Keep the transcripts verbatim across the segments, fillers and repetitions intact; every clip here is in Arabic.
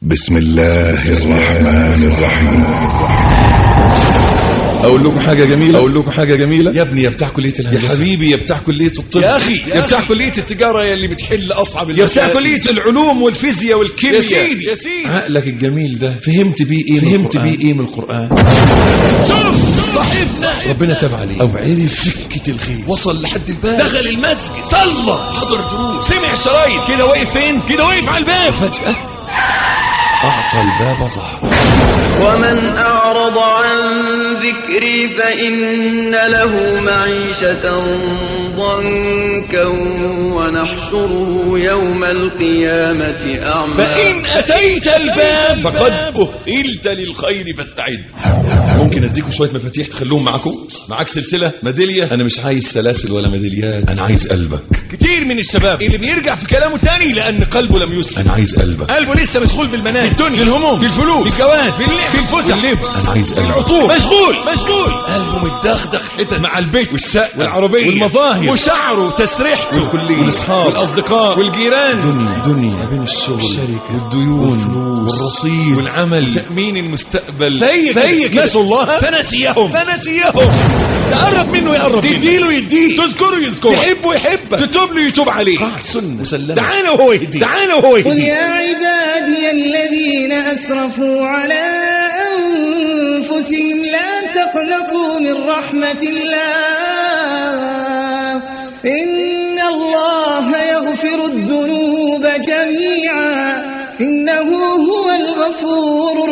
بسم الله الرحمن الرحيم. اقول لكم حاجه جميله اقول لكم حاجه جميله يا ابني يا بتاع كليه الهندسه، يا حبيبي يا بتاع كليه الطب، يا اخي يا بتاع كليه التجاره، يا اللي بتحل اصعب يا بتاع كليه العلوم والفيزياء والكيمياء، يا سيدي يا سيدي عقلك الجميل ده فهمت بيه ايه فهمت بيه ايه من القران؟ شوف صاحبنا ربنا تاب عليه او عرف سكه الخير، وصل لحد الباب، دخل المسجد، صلى، حضر دروس، سمع شرايط، كده واقف فين؟ كده واقف على الباب، فجاه اعطى الباب ظهره. ومن أعرض عن ذكري فإن له معيشة ضنكا ونحشره يوم القيامة أعمى. فإن أتيت الباب فقد أهلت للخير فاستعد. ممكن اديكم شويه مفاتيح تخلوهم معاكم؟ معاك سلسله ميداليه؟ انا مش عايز سلاسل ولا ميداليات، انا عايز قلبك. كتير من الشباب اللي بيرجع في كلامه تاني لأن قلبه لم يسلم. انا عايز قلبك. قلبه لسه مشغول بالمنام، بالدنيا، بالهموم، بالفلوس، بالجواز، باللعب، بالفسح، باللبس، انا عايز قلبك. بالعطور، مشغول مشغول قلبه متدغدغ حتت مع البيت والشقه والعربيه والمظاهر وشعره وتسريحته والكليه والاصحاب والاصدقاء والجيران، دنيا دنيا بين الشغل والشركه والديون والرصيد والعمل، تأمين المستقبل. فهي كده نسوا الله فنسيهم فنسيهم. تقرب منه يقرب منه، تديله يديك، تذكره يذكرك، تحبه يحبك، تتوب له يتوب عليك. سنة مسلمة. تعالى وهو يهديك، تعالى وهو يهديك. قل يا عبادي الذين أسرفوا على أنفسهم لا تقنطوا من رحمة الله إن الله يغفر الذنوب جميعا إنه هو الغفور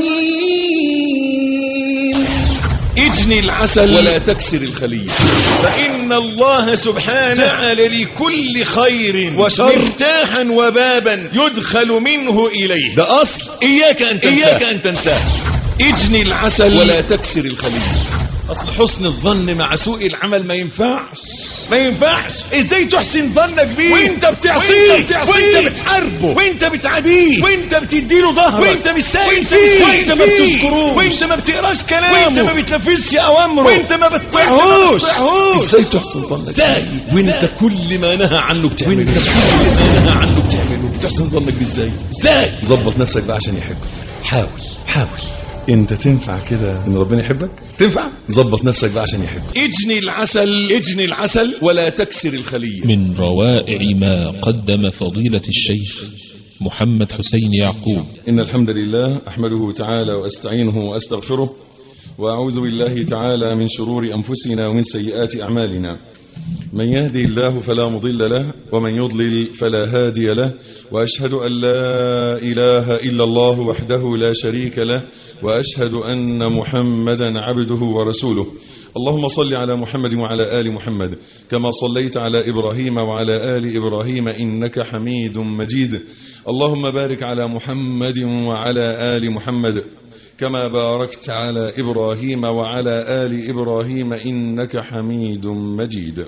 الرحيم. اجني العسل ولا تكسر الخلية، فإن الله سبحانه جعل لكل خير وشر مفتاحا وبابا يدخل منه إليه. ده أصل إياك أن تنساه، إياك أن تنساه. اجني العسل ولا تكسر الخلية. أصل حسن الظن مع سوء العمل ما ينفعش، ما ينفعش. ازاي تحسن ظنك بيه وانت بتعصيه وانت بتحاربه وانت بتعاديه وانت بتديله ظهرك وانت مش سائل فيه وانت ما بتذكروش وانت ما بتقراش كلامه وانت ما بتنفذش اوامره وانت ما بتطيعهوش. ازاي تحسن ظنك ازاي وانت كل ما نهى عنه بتعمله؟ وانت كل ما نهى عنه بتعمله. تحسن ظنك ازاي؟ ازاي؟ ظبط نفسك بقى عشان يحبك. حاول حاول. انت تنفع كده ان ربنا يحبك؟ تنفع؟ ظبط نفسك بقى عشان يحبك. اجني العسل اجني العسل ولا تكسر الخلية. من روائع ما قدم فضيلة الشيخ محمد حسين يعقوب. إن الحمد لله أحمده تعالى وأستعينه وأستغفره، وأعوذ بالله تعالى من شرور أنفسنا ومن سيئات أعمالنا. من يهدي الله فلا مضل له ومن يضلل فلا هادي له، وأشهد أن لا إله إلا الله وحده لا شريك له، وأشهد أن محمدا عبده ورسوله. اللهم صل على محمد وعلى آل محمد كما صليت على إبراهيم وعلى آل إبراهيم إنك حميد مجيد. اللهم بارك على محمد وعلى آل محمد كما باركت على إبراهيم وعلى آل إبراهيم إنك حميد مجيد.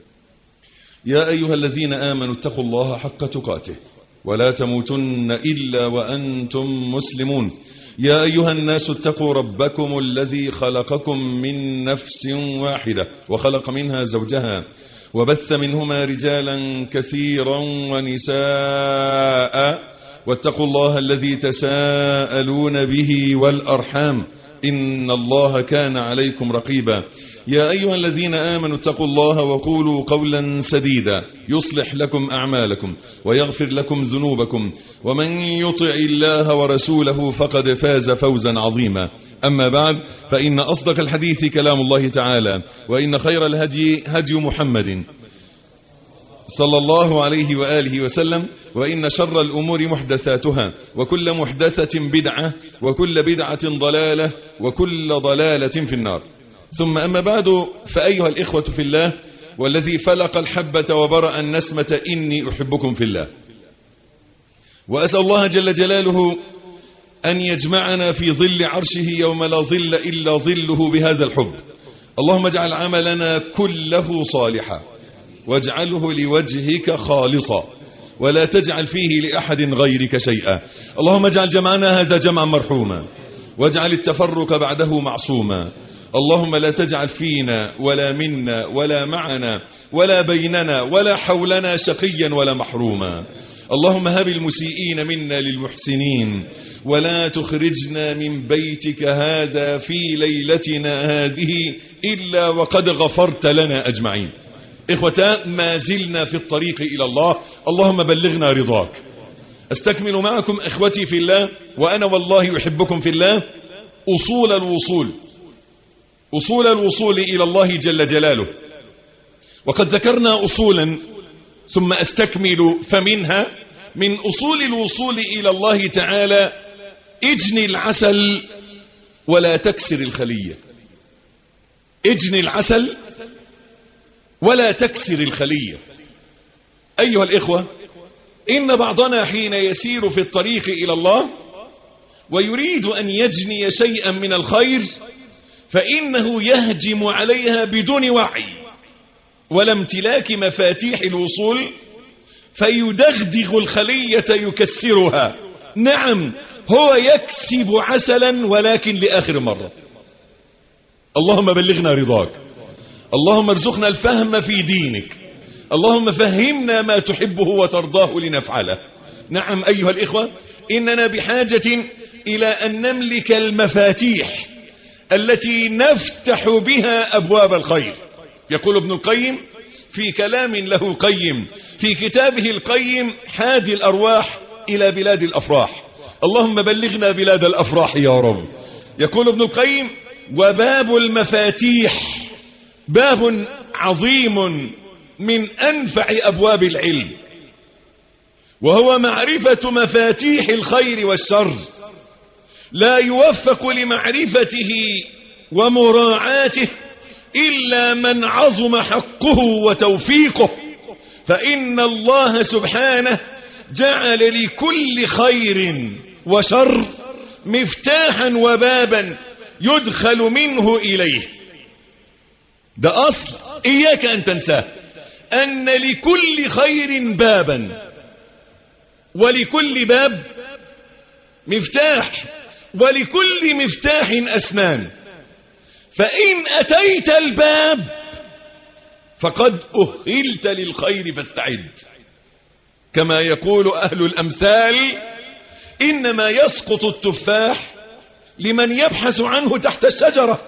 يا أيها الذين آمنوا اتقوا الله حق تقاته ولا تموتن إلا وأنتم مسلمون. يا أيها الناس اتقوا ربكم الذي خلقكم من نفس واحدة وخلق منها زوجها وبث منهما رجالا كثيرا ونساء، واتقوا الله الذي تساءلون به والأرحام إن الله كان عليكم رقيبا. يا أيها الذين آمنوا اتقوا الله وقولوا قولا سديدا يصلح لكم أعمالكم ويغفر لكم ذنوبكم، ومن يطع الله ورسوله فقد فاز فوزا عظيما. أما بعد، فإن أصدق الحديث كلام الله تعالى، وإن خير الهدي هدي محمد صلى الله عليه وآله وسلم، وإن شر الأمور محدثاتها، وكل محدثة بدعة، وكل بدعة ضلالة، وكل ضلالة في النار. ثم أما بعد، فأيها الإخوة في الله، والذي فلق الحبة وبرأ النسمة إني أحبكم في الله، وأسأل الله جل جلاله أن يجمعنا في ظل عرشه يوم لا ظل إلا ظله بهذا الحب. اللهم اجعل عملنا كله صالحا واجعله لوجهك خالصا ولا تجعل فيه لأحد غيرك شيئا. اللهم اجعل جمعنا هذا جمعا مرحوما واجعل التفرق بعده معصوما. اللهم لا تجعل فينا ولا منا ولا معنا ولا بيننا ولا حولنا شقيا ولا محروما. اللهم هب المسيئين منا للمحسنين، ولا تخرجنا من بيتك هذا في ليلتنا هذه إلا وقد غفرت لنا أجمعين. إخوتا، ما زلنا في الطريق إلى الله، اللهم بلغنا رضاك. أستكمل معكم إخوتي في الله، وأنا والله يحبكم في الله، أصول الوصول أصول الوصول إلى الله جل جلاله. وقد ذكرنا أصولا ثم أستكمل، فمنها من أصول الوصول إلى الله تعالى: اجني العسل ولا تكسر الخلية. اجني العسل ولا تكسر الخلية. أيها الإخوة، إن بعضنا حين يسير في الطريق إلى الله ويريد أن يجني شيئا من الخير فإنه يهجم عليها بدون وعي ولا امتلاك مفاتيح الوصول، فيدغدغ الخلية يكسرها. نعم، هو يكسب عسلا ولكن لآخر مرة. اللهم بلغنا رضاك، اللهم ارزقنا الفهم في دينك، اللهم فهمنا ما تحبه وترضاه لنفعله. نعم أيها الإخوة، إننا بحاجة إلى أن نملك المفاتيح التي نفتح بها أبواب الخير. يقول ابن القيم في كلام له قيم في كتابه القيم: حادي الأرواح إلى بلاد الأفراح. اللهم بلغنا بلاد الأفراح يا رب. يقول ابن القيم: وباب المفاتيح باب عظيم من أنفع أبواب العلم، وهو معرفة مفاتيح الخير والشر. لا يوفق لمعرفته ومراعاته إلا من عظم حقه وتوفيقه، فإن الله سبحانه جعل لكل خير وشر مفتاحا وبابا يدخل منه إليه. ده أصل إياك أن تنساه، أن لكل خير بابا، ولكل باب مفتاح، ولكل مفتاح أسنان. فإن أتيت الباب فقد أهلت للخير فاستعد. كما يقول أهل الأمثال: إنما يسقط التفاح لمن يبحث عنه تحت الشجرة.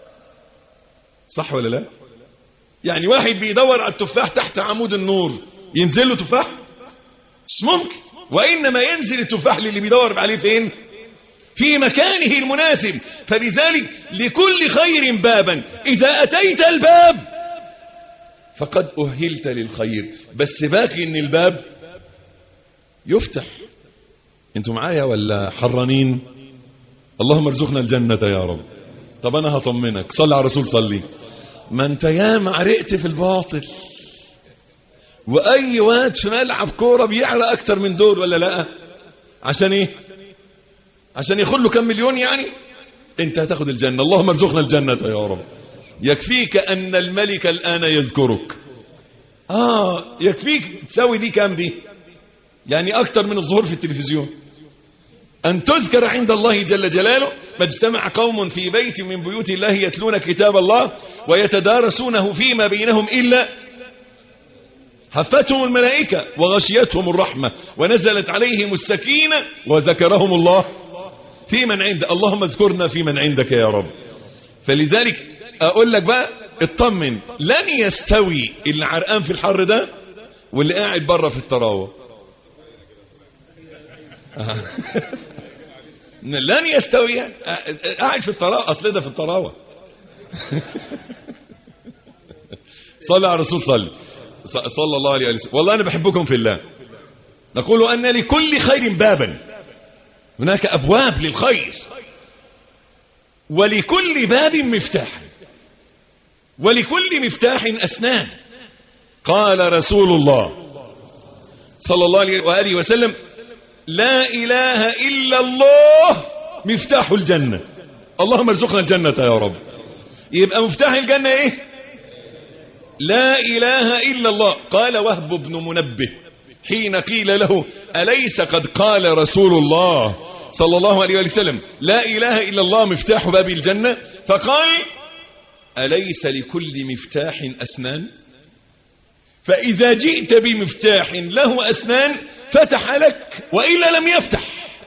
صح ولا لا؟ يعني واحد بيدور على التفاح تحت عمود النور ينزل له تفاح؟ مش ممكن. وإنما ينزل التفاح للي بيدور عليه فين؟ في مكانه المناسب. فلذلك لكل خير بابا، إذا أتيت الباب فقد أهلت للخير، بس باقي إن الباب يفتح. انتوا معايا ولا حرانين؟ اللهم ارزقنا الجنة يا رب. طب أنا هطمنك، صلي على الرسول صلي. ما انت ياما عرقت في الباطل، وأي واد في ملعب كورة بيعرق أكتر من دول ولا لا؟ عشان إيه؟ عشان يخلوا كم مليون يعني؟ انت هتاخد الجنة. اللهم ارزقنا الجنة يا رب. يكفيك أن الملك الآن يذكرك. آه يكفيك تساوي دي كام دي؟ يعني أكتر من الظهور في التلفزيون. أن تذكر عند الله جل جلاله: ما اجتمع قوم في بيت من بيوت الله يتلون كتاب الله ويتدارسونه فيما بينهم إلا حفتهم الملائكة وغشيتهم الرحمة ونزلت عليهم السكينة وذكرهم الله في من عند. اللهم اذكرنا في من عندك يا رب. فلذلك أقول لك بقى اطمن، لن يستوي اللي عرقان في الحر ده واللي قاعد بره في الطراوة. لن يستوي. قاعد في الطراوة، أصل ده في الطراوة. صلى على الرسول صلي صلى الله عليه وسلم. والله أنا بحبكم في الله. نقول أن لكل خير بابا، هناك أبواب للخير، ولكل باب مفتاح، ولكل مفتاح أسنان. قال رسول الله صلى الله عليه وآله وسلم: لا إله إلا الله مفتاح الجنة. اللهم ارزقنا الجنة يا رب. يبقى مفتاح الجنة إيه؟ لا إله إلا الله. قال وهب بن منبه حين قيل له: أليس قد قال رسول الله صلى الله عليه وسلم لا إله إلا الله مفتاح باب الجنة؟ فقال: أليس لكل مفتاح أسنان؟ فإذا جئت بمفتاح له أسنان فتح لك وإلا لم يفتح.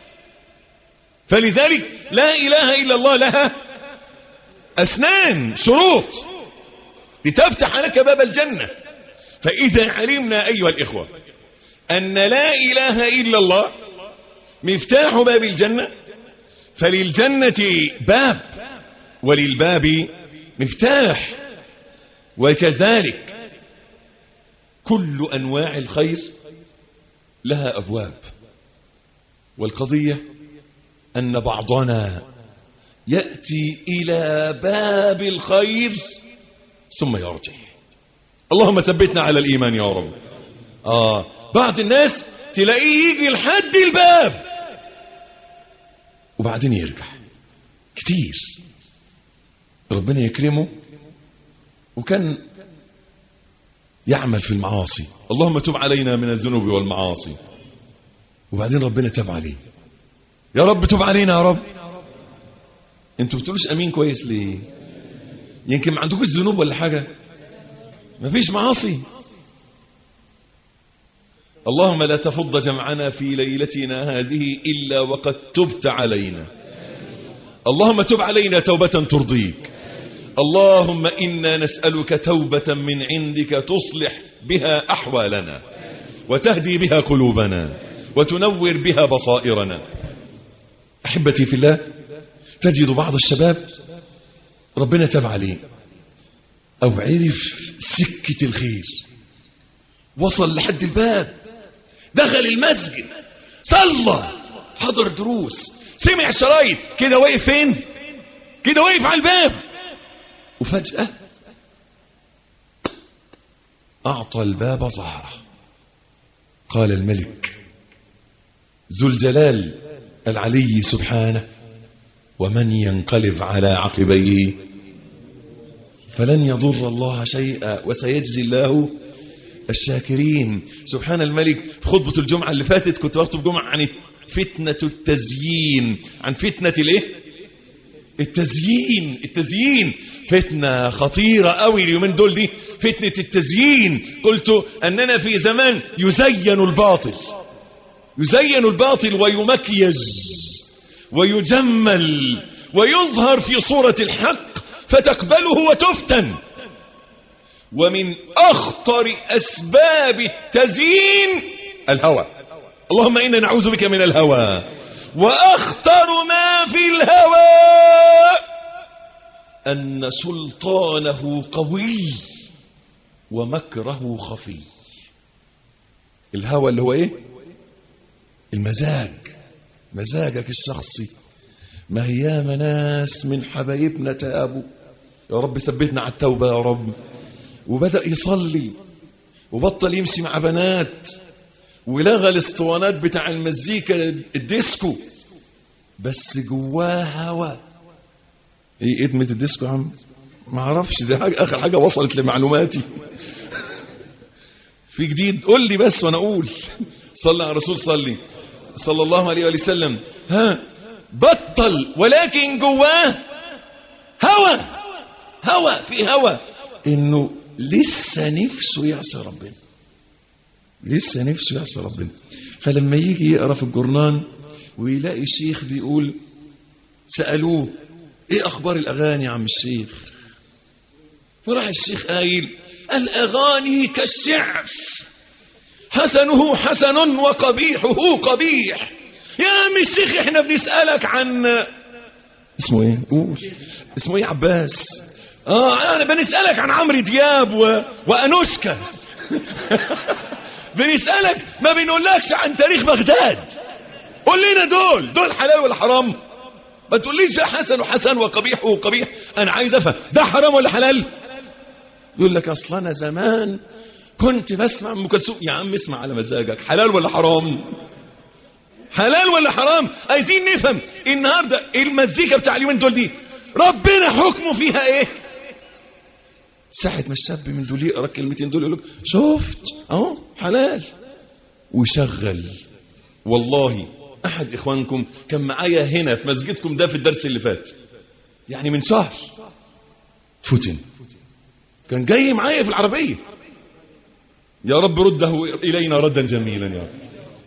فلذلك لا إله إلا الله لها أسنان شروط لتفتح لك باب الجنة. فإذا علمنا أيها الإخوة أن لا إله إلا الله مفتاح باب الجنة، فللجنة باب وللباب مفتاح. وكذلك كل أنواع الخير لها أبواب. والقضية أن بعضنا يأتي إلى باب الخير ثم يرجع. اللهم ثبتنا على الإيمان يا رب. آه بعض الناس تلاقيه يجي لحد الباب وبعدين يرجع كتير. ربنا يكرمه وكان يعمل في المعاصي، اللهم تب علينا من الذنوب والمعاصي، وبعدين ربنا تاب عليه. يا رب تب علينا يا رب. انتوا بتقولوش امين كويس ليه؟ يمكن ما عندكوش ذنوب ولا حاجه، ما فيش معاصي. اللهم لا تفض جمعنا في ليلتنا هذه الا وقد تبت علينا. اللهم تب علينا توبه ترضيك. اللهم إنا نسألك توبة من عندك تصلح بها أحوالنا وتهدي بها قلوبنا وتنور بها بصائرنا. أحبتي في الله، تجد بعض الشباب ربنا تاب عليه أو عرف سكة الخير، وصل لحد الباب، دخل المسجد، صلى، حضر دروس، سمع شرايط، كده واقف فين؟ كده واقف على الباب، وفجأة أعطى الباب ظهره. قال الملك ذو الجلال العلي سبحانه: ومن ينقلب على عقبيه فلن يضر الله شيئا وسيجزي الله الشاكرين. سبحان الملك. في خطبة الجمعة اللي فاتت كنت بخطب جمعة عن فتنة التزيين، عن فتنة الايه؟ التزيين. التزيين فتنة خطيرة قوي اليومين دول، دي فتنة التزيين. قلت أننا في زمان يزين الباطل، يزين الباطل ويمكيز ويجمل ويظهر في صورة الحق فتقبله وتفتن. ومن أخطر أسباب التزيين الهوى. اللهم إنا نعوذ بك من الهوى. وأخطر ما في الهوى أن سلطانه قوي ومكره خفي. الهوى اللي هو إيه؟ المزاج، مزاجك الشخصي. ما هي ناس من حبايبنا تابوا، يا رب ثبتنا على التوبة يا رب، وبدأ يصلي وبطل يمشي مع بنات ولغى الاسطوانات بتاع المزيكا الديسكو، بس جواه هوا. ايه ادمة الديسكو يا عم؟ ما اعرفش، دي حاجة اخر حاجة وصلت لمعلوماتي. في جديد قول لي بس وانا اقول. صلى على الرسول، صلي صلى الله عليه وسلم. ها بطل، ولكن جواه هوا، هوا في هوا، انه لسه نفسه يعصي ربنا، لسه نفسه يعصي ربنا. فلما يجي يقرأ في الجورنان ويلاقي الشيخ بيقول، سألوه ايه اخبار الاغاني يا عم الشيخ؟ فراح الشيخ قايل: الاغاني كالشعر، حسنه حسن وقبيحه قبيح. يا عم الشيخ احنا بنسألك عن اسمه ايه؟ قول اسمه ايه؟ عباس. اه انا بنسألك عن عمرو دياب و... وانوشكا. بنسألك، ما بنقولكش عن تاريخ بغداد. قول لنا دول دول حلال ولا حرام؟ ما تقوليش ده حسن وحسن وقبيح وقبيح. انا عايز افهم ده حرام ولا حلال. يقول لك اصلا انا زمان كنت بسمع ام كلثوم. يا عم اسمع على مزاجك، حلال ولا حرام؟ حلال ولا حرام؟ عايزين نفهم النهارده المزيكا بتاع اليومين دول دي ربنا حكمه فيها ايه؟ ساعة ما الشاب من دول يقرا الكلمتين دول يقول لك شفت اهو حلال ويشغل. والله احد اخوانكم كان معايا هنا في مسجدكم ده في الدرس اللي فات، يعني من شهر، فتن، كان جاي معايا في العربية. يا رب رده الينا ردا جميلا يا رب.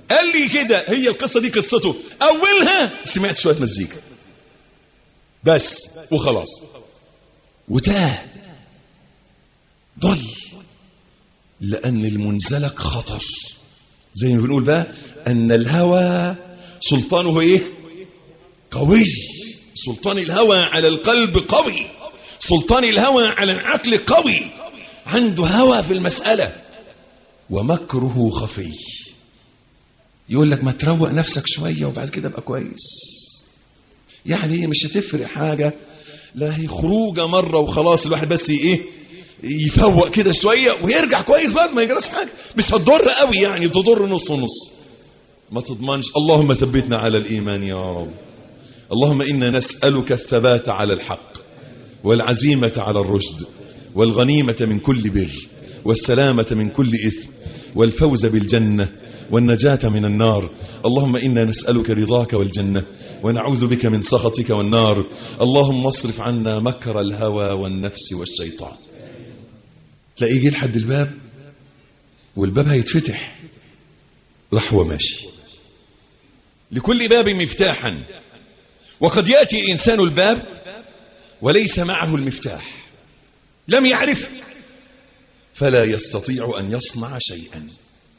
قال لي كده هي القصة دي قصته، اولها سمعت شوية مزيكا بس وخلاص وتاه ضل، لان المنزلق خطر. زي ما بنقول بقى ان الهوى سلطانه ايه؟ قوي. سلطان الهوى على القلب قوي، سلطان الهوى على العقل قوي. عنده هوى في المسألة ومكره خفي. يقول لك ما تروق نفسك شوية وبعد كده ابقى كويس، يعني مش هتفرق حاجة، لا هي خروجة مرة وخلاص، الواحد بس ايه يفوق كده شوية ويرجع كويس بعد ما يجرس حاجة، مش هتضر قوي يعني، تضر نص ونص، ما تضمنش. اللهم ثبتنا على الإيمان يا رب. اللهم إنا نسألك الثبات على الحق والعزيمة على الرشد والغنيمة من كل بر والسلامة من كل إثم والفوز بالجنة والنجاة من النار. اللهم إنا نسألك رضاك والجنة ونعوذ بك من سخطك والنار. اللهم اصرف عنا مكر الهوى والنفس والشيطان. تلاقيه يجي لحد الباب والباب هيتفتح، راح هو ماشي. لكل باب مفتاحا، وقد يأتي إنسان الباب وليس معه المفتاح، لم يعرف، فلا يستطيع أن يصنع شيئا.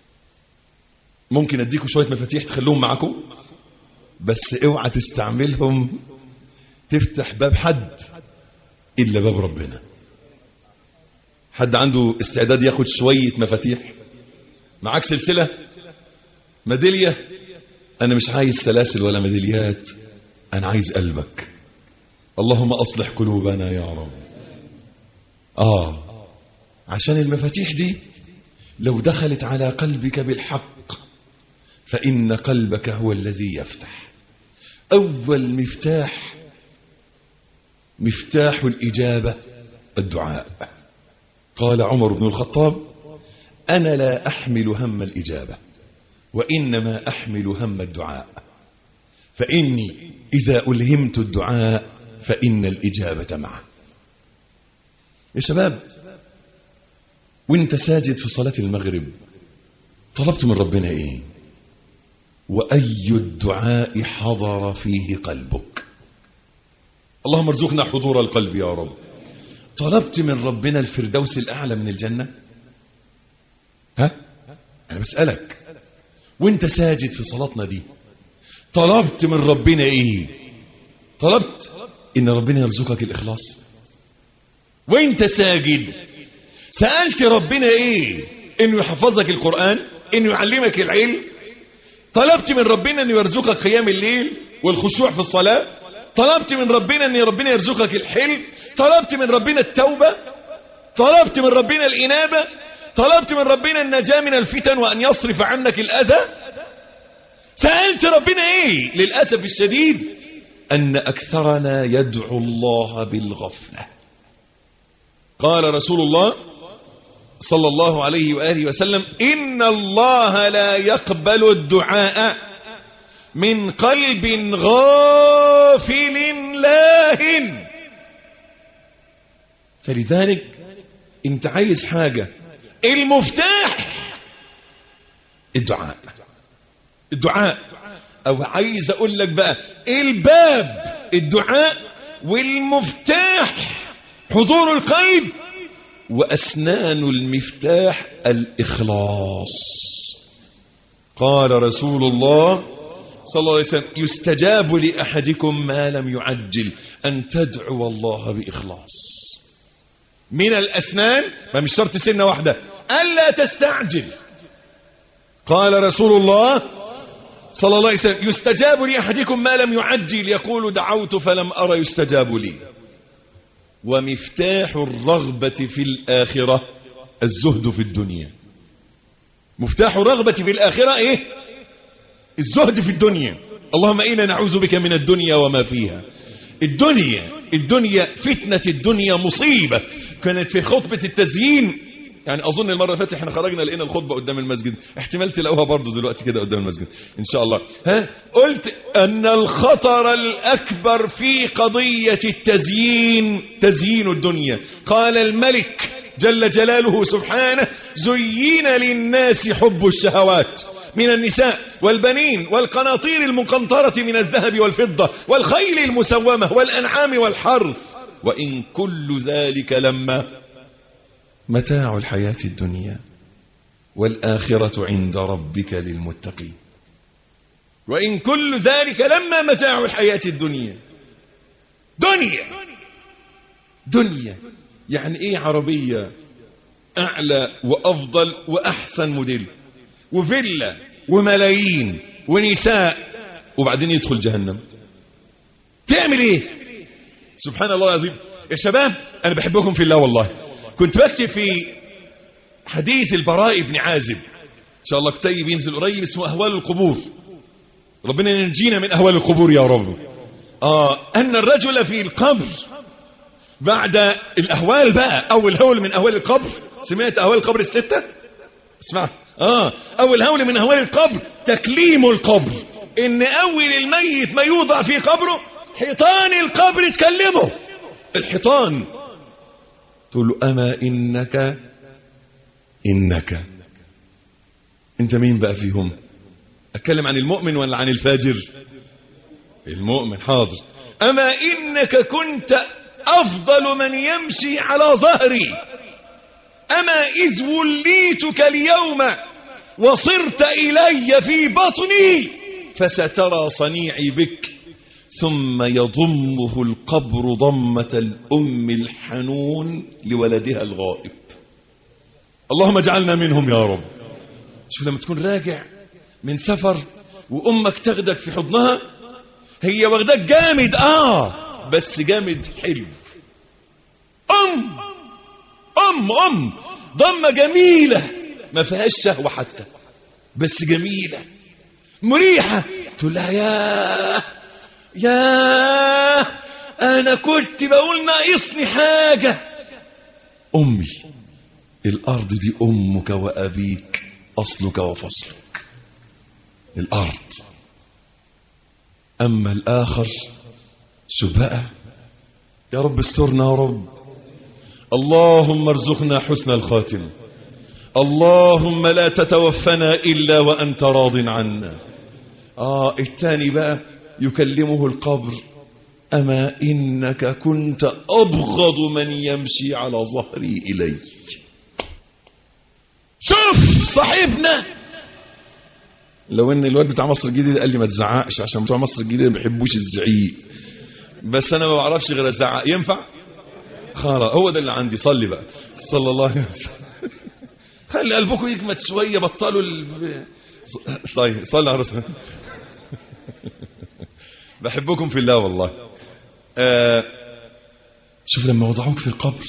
ممكن أديكم شوية مفاتيح تخلوهم معكم، بس اوعى تستعملهم تفتح باب حد إلا باب ربنا. حد عنده استعداد ياخد شوية مفاتيح؟ معاك سلسلة، ميدالية؟ أنا مش عايز سلاسل ولا ميداليات، أنا عايز قلبك. اللهم أصلح قلوبنا يا رب. آه عشان المفاتيح دي لو دخلت على قلبك بالحق فإن قلبك هو الذي يفتح. أول مفتاح مفتاح الإجابة الدعاء. قال عمر بن الخطاب: أنا لا أحمل هم الإجابة وإنما أحمل هم الدعاء، فإني إذا ألهمت الدعاء فإن الإجابة معه. يا شباب، وانت ساجد في صلاة المغرب طلبت من ربنا ايه؟ وأي الدعاء حضر فيه قلبك؟ اللهم ارزقنا حضور القلب يا رب. طلبت من ربنا الفردوس الأعلى من الجنة؟ ها؟ أنا بسألك وانت ساجد في صلاتنا دي طلبت من ربنا ايه؟ طلبت ان ربنا يرزقك الإخلاص. وانت ساجد سألت ربنا ايه؟ انه يحفظك القرآن، انه يعلمك العلم. طلبت من ربنا انه يرزقك قيام الليل والخشوع في الصلاة. طلبت من ربنا ان ربنا يرزقك الحلم. طلبت من ربنا التوبة. طلبت من ربنا الإنابة. طلبت من ربنا النجاة من الفتن وأن يصرف عنك الأذى. سألت ربنا ايه؟ للأسف الشديد أن أكثرنا يدعو الله بالغفلة. قال رسول الله صلى الله عليه وآله وسلم: إن الله لا يقبل الدعاء من قلب غافل لاهٍ. فلذلك انت عايز حاجة، المفتاح الدعاء. الدعاء، او عايز اقول لك بقى الباب الدعاء، والمفتاح حضور القلب، وأسنان المفتاح الإخلاص. قال رسول الله صلى الله عليه وسلم: يستجاب لأحدكم ما لم يعجل أن تدعو الله بإخلاص. من الأسنان، ما مش شرط سنة واحدة، ألا تستعجل. قال رسول الله صلى الله عليه وسلم: يستجاب لأحدكم ما لم يعجل، يقول دعوت فلم أرى يستجاب لي. ومفتاح الرغبة في الآخرة الزهد في الدنيا. مفتاح الرغبة في الآخرة ايه؟ الزهد في الدنيا. اللهم إنا نعوذ بك من الدنيا وما فيها. الدنيا الدنيا فتنة الدنيا مصيبة. كانت في خطبة التزيين، يعني أظن المرة اللي فاتت احنا خرجنا لقينا الخطبة قدام المسجد، احتمال تلاقوها برضو دلوقتي كده قدام المسجد إن شاء الله. ها؟ قلت أن الخطر الأكبر في قضية التزيين تزيين الدنيا. قال الملك جل جلاله سبحانه: زين للناس حب الشهوات من النساء والبنين والقناطير المقنطرة من الذهب والفضة والخيل المسومة والأنعام والحرث وإن كل ذلك لما متاع الحياة الدنيا والآخرة عند ربك للمتقين. وإن كل ذلك لما متاع الحياة الدنيا. دنيا دنيا يعني ايه؟ عربية اعلى وافضل واحسن موديل وفيلا وملايين ونساء وبعدين يدخل جهنم. تعمل ايه؟ سبحان الله العظيم. يا شباب انا بحبكم في الله والله. كنت بكتب في حديث البراء بن عازب، ان شاء الله كتيب ينزل قريب، اسمه اهوال القبور. ربنا ينجينا من اهوال القبور يا رب. اه ان الرجل في القبر بعد الاهوال بقى، اول هول من اهوال القبر، سمعت اهوال القبر الستة؟ اسمع. اه اول هول من اهوال القبر تكليم القبر، ان اول الميت ما يوضع في قبره حيطان القبر تكلمه. الحيطان تقول له اما انك انك انت مين بقى فيهم؟ اتكلم عن المؤمن ولا عن الفاجر؟ المؤمن. حاضر. اما انك كنت افضل من يمشي على ظهري، اما اذ وليتك اليوم وصرت الي في بطني فسترى صنيعي بك. ثم يضمه القبر ضمة الام الحنون لولدها الغائب. اللهم اجعلنا منهم يا رب. شوف لما تكون راجع من سفر وامك تاخدك في حضنها، هي واخداك جامد اه بس جامد حلو. ام ام ام ضمه جميله ما فيهاش شهوه حتى، بس جميله مريحه. تقول لها يا يا انا كنت بقول ناقصني حاجه. امي الارض دي امك وابيك، اصلك وفصلك الارض. اما الاخر شو بقى؟ يا رب استرنا يا رب. اللهم ارزقنا حسن الخاتم. اللهم لا تتوفنا الا وانت راض عنا. اه الثاني بقى يكلمه القبر اما انك كنت ابغض من يمشي على ظهري الي. شوف صاحبنا، لو ان الواد بتاع مصر الجديدة قال لي ما تزعقش عشان بتوع مصر الجديدة ما بيحبوش الزعيق، بس انا ما بعرفش غير ازعق. ينفع؟ خلاص هو ده اللي عندي. صلي بقى صلى الله عليه وسلم. خلي قلبكم يجمد شويه، بطلوا ال... طيب صلي على رسول. بحبكم في الله والله. آه شوف لما وضعوك في القبر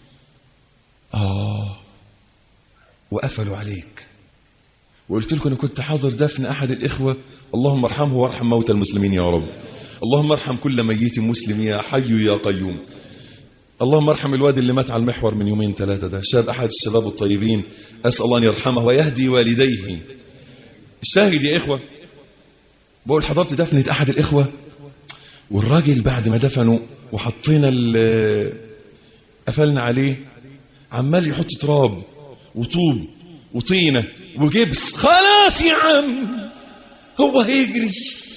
اه وقفلوا عليك، وقلت لكم انا كنت حاضر دفن احد الاخوه، اللهم ارحمه وارحم موتى المسلمين يا رب. اللهم ارحم كل ميت مسلم يا حي يا قيوم. اللهم ارحم الواد اللي مات على المحور من يومين ثلاثه، ده شاب احد الشباب الطيبين، اسال الله ان يرحمه ويهدي والديه. الشاهد يا اخوه، بقول حضرت دفنه احد الاخوه، والراجل بعد ما دفنوا وحطينا قفلنا عليه عمال يحط تراب وطوب وطينه وجبس. خلاص يا عم هو هيجري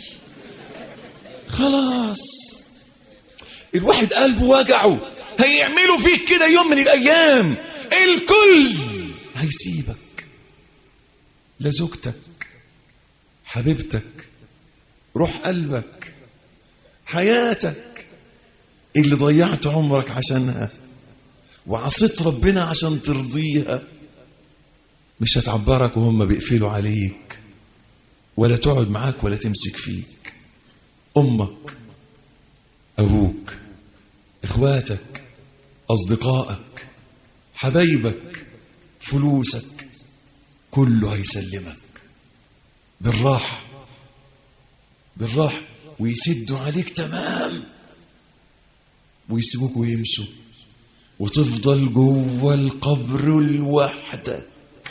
خلاص. الواحد قلبه وجعه، هيعملوا فيك كده يوم من الايام. الكل هيسيبك، لا زوجتك حبيبتك روح قلبك حياتك اللي ضيعت عمرك عشانها وعصيت ربنا عشان ترضيها، مش هتعبرك وهم بيقفلوا عليك، ولا تقعد معاك ولا تمسك فيك. امك، ابوك، اخواتك، اصدقائك، حبايبك، فلوسك، كله هيسلمك بالراحة بالراحة، ويسدوا عليك تمام ويسيبوك ويمشوا، وتفضل جوه القبر لوحدك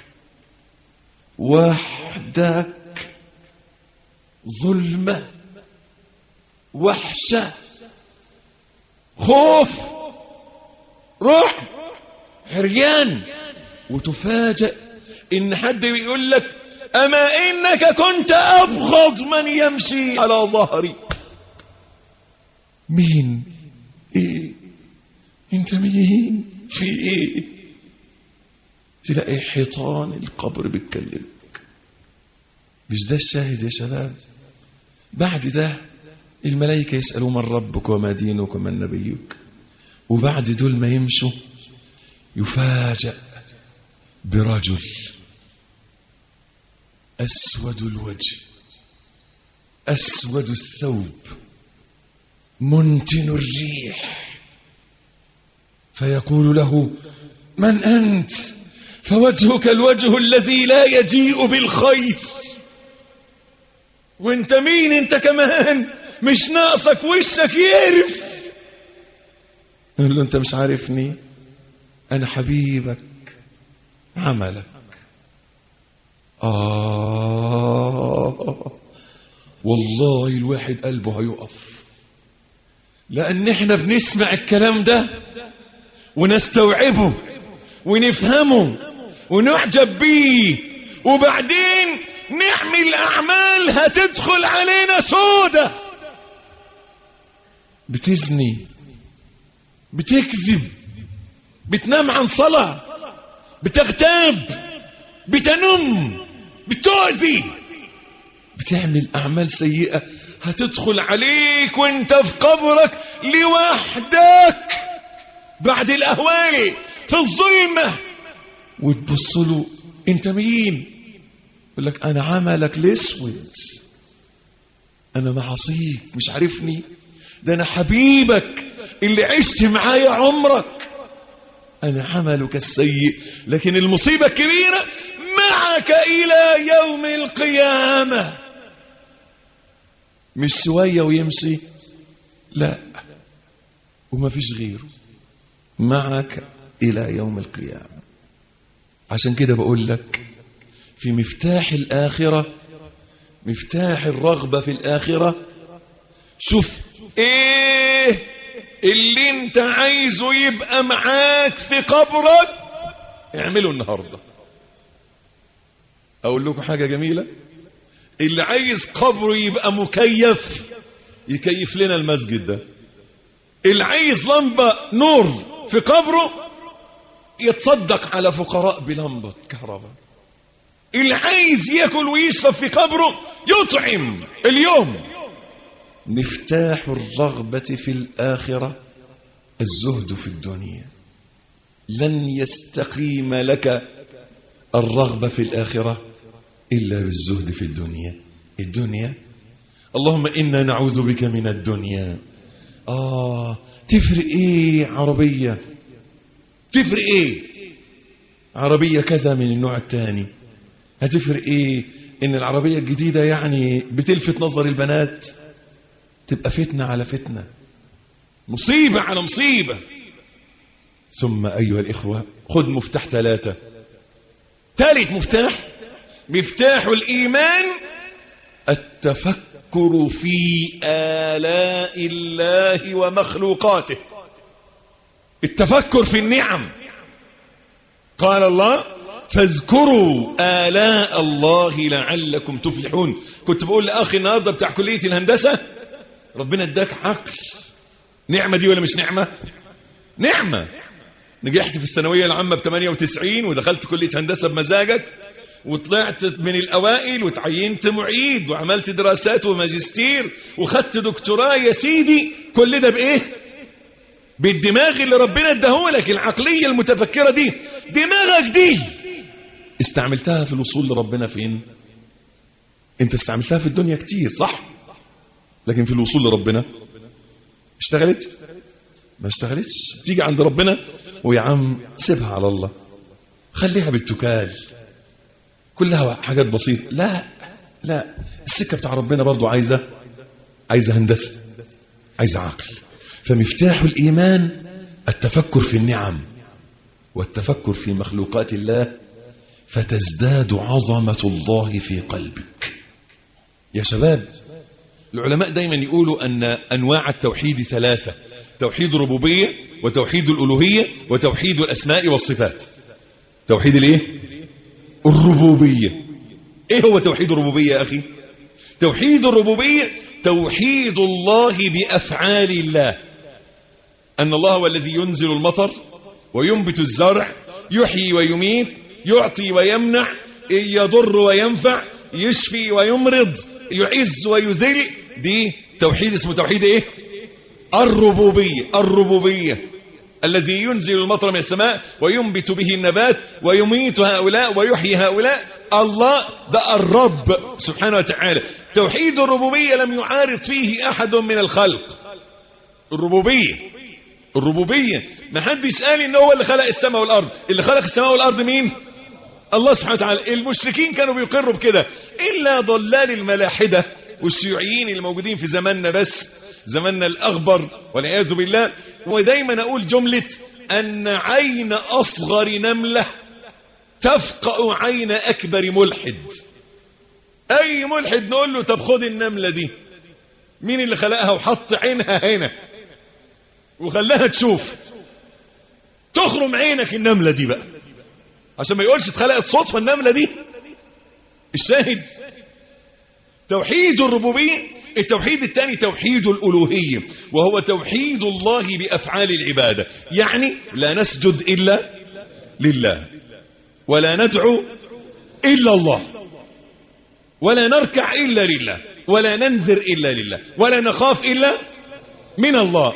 وحدك. ظلمة، وحشة، خوف، رعب، حريان. وتفاجأ ان حد بيقول لك أما إنك كنت أبغض من يمشي على ظهري. مين؟ إيه؟ أنت مين؟ في إيه؟ تلاقي حيطان القبر بتكلمك. مش ده الشاهد يا شباب؟ بعد ده الملائكة يسألوا من ربك وما دينك ومن نبيك، وبعد دول ما يمشوا يفاجأ برجل أسود الوجه أسود الثوب منتن الريح، فيقول له من أنت؟ فوجهك الوجه الذي لا يجيء بالخير. وانت مين انت كمان؟ مش ناقصك وشك يقرف. يقول له انت مش عارفني، انا حبيبك عملك. آه والله الواحد قلبه هيقف، لأن احنا بنسمع الكلام ده ونستوعبه ونفهمه ونعجب بيه، وبعدين نعمل أعمال هتدخل علينا سودة. بتزني، بتكذب، بتنام عن صلاة، بتغتاب، بتنم، بتؤذي، بتعمل أعمال سيئة هتدخل عليك وانت في قبرك لوحدك بعد الأهوال في الظلمة، وتبص له انت مين؟ يقول لك انا عملك الاسود، انا معصيك مش عارفني، ده انا حبيبك اللي عشت معايا عمرك، انا عملك السيء. لكن المصيبة الكبيرة معك الى يوم القيامة، مش شوية ويمشي، لا، وما فيش غيره، معك الى يوم القيامة. عشان كده بقول لك في مفتاح الآخرة، مفتاح الرغبة في الآخرة، شوف ايه اللي انت عايزه يبقى معاك في قبرك، اعمله النهاردة. اقول لكم حاجة جميلة، اللي عايز قبره يبقى مكيف يكيف لنا المسجد ده، اللي عايز لمبة نور في قبره يتصدق على فقراء بلمبة كهرباء، اللي عايز ياكل ويشرب في قبره يطعم اليوم. مفتاح الرغبة في الآخرة الزهد في الدنيا. لن يستقيم لك الرغبة في الآخرة إلا بالزهد في الدنيا. الدنيا، اللهم إنا نعوذ بك من الدنيا. آه تفرق إيه عربية؟ تفرق إيه عربية كذا من النوع الثاني؟ هتفرق إيه إن العربية الجديدة يعني بتلفت نظر البنات؟ تبقى فتنة على فتنة، مصيبة على مصيبة. ثم أيها الإخوة خذ مفتاح ثلاثة، ثالث مفتاح، مفتاح الإيمان التفكر في آلاء الله ومخلوقاته، التفكر في النعم. قال الله فاذكروا آلاء الله لعلكم تفلحون. كنت بقول لأخي النهاردة بتاع كلية الهندسة، ربنا اداك عقل، نعمة دي ولا مش نعمة؟ نعمة. نجحت في الثانوية العامة ب ثمانية وتسعين ودخلت كلية هندسة بمزاجك، وطلعت من الأوائل وتعينت معيد وعملت دراسات وماجستير وخدت دكتوراه. يا سيدي كل ده بإيه؟ بالدماغ اللي ربنا اداهولك، العقلية المتفكرة دي. دماغك دي استعملتها في الوصول لربنا فين؟ انت استعملتها في الدنيا كتير صح، لكن في الوصول لربنا اشتغلت؟ ما اشتغلتش. تيجي عند ربنا ويا عم سيبها على الله، خليها بالتكال، كلها حاجات بسيطة. لا لا، السكة بتاع ربنا برضو عايزة عايزة هندسة، عايزة عقل. فمفتاح الإيمان التفكر في النعم والتفكر في مخلوقات الله، فتزداد عظمة الله في قلبك. يا شباب العلماء دايما يقولوا أن أنواع التوحيد ثلاثة: توحيد الربوبية وتوحيد الألوهية وتوحيد الأسماء والصفات. توحيد الايه؟ الربوبية. ايه هو توحيد الربوبية يا اخي؟ توحيد الربوبية توحيد الله بأفعال الله، أن الله هو الذي ينزل المطر وينبت الزرع، يحيي ويميت، يعطي ويمنع، يضر وينفع، يشفي ويمرض، يعز ويذل. دي توحيد اسمه توحيد ايه؟ الربوبية. الربوبية الذي ينزل المطر من السماء وينبت به النبات ويميت هؤلاء ويحيي هؤلاء، الله ده الرب سبحانه وتعالى. توحيد الربوبية لم يعارض فيه أحد من الخلق. الربوبية الربوبية ما حدش قال إن هو اللي خلق السماء والأرض. اللي خلق السماء والأرض مين؟ الله سبحانه وتعالى. المشركين كانوا بيقروا بكده إلا ضلال الملاحدة والشيوعيين اللي موجودين في زماننا، بس زماننا الأغبر والعياذ بالله. ودايما أقول جملة أن عين أصغر نملة تفقأ عين أكبر ملحد. أي ملحد نقول له طب خد النملة دي، مين اللي خلقها وحط عينها هنا وخلاها تشوف؟ تخرم عينك النملة دي بقى عشان ما يقولش اتخلقت صدفة النملة دي. الشاهد توحيد الربوبية. التوحيد الثاني توحيد الألوهية، وهو توحيد الله بأفعال العبادة. يعني لا نسجد إلا لله، ولا ندعو إلا الله، ولا نركع إلا لله، ولا ننذر إلا لله، ولا نخاف إلا من الله.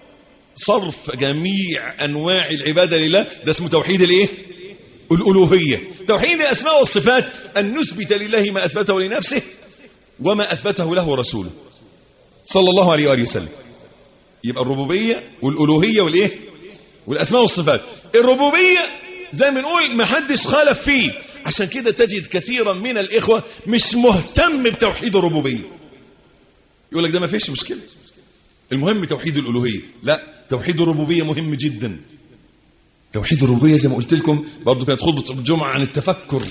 صرف جميع أنواع العبادة لله، ده اسمه توحيد الإيه؟ الألوهية. توحيد الأسماء والصفات أن نثبت لله ما أثبته لنفسه وما أثبته له رسوله صلى الله عليه وآله وسلم. يبقى الربوبية والألوهية والإيه؟ والأسماء والصفات. الربوبية زي ما نقول ما حدش خالف فيه، عشان كده تجد كثيرا من الإخوة مش مهتم بتوحيد الربوبية. يقول لك ده ما فيش مشكلة، المهم توحيد الألوهية. لا، توحيد الربوبية مهم جدا. توحيد الربوبية زي ما قلت لكم برضو كانت خطبة الجمعة عن التفكر.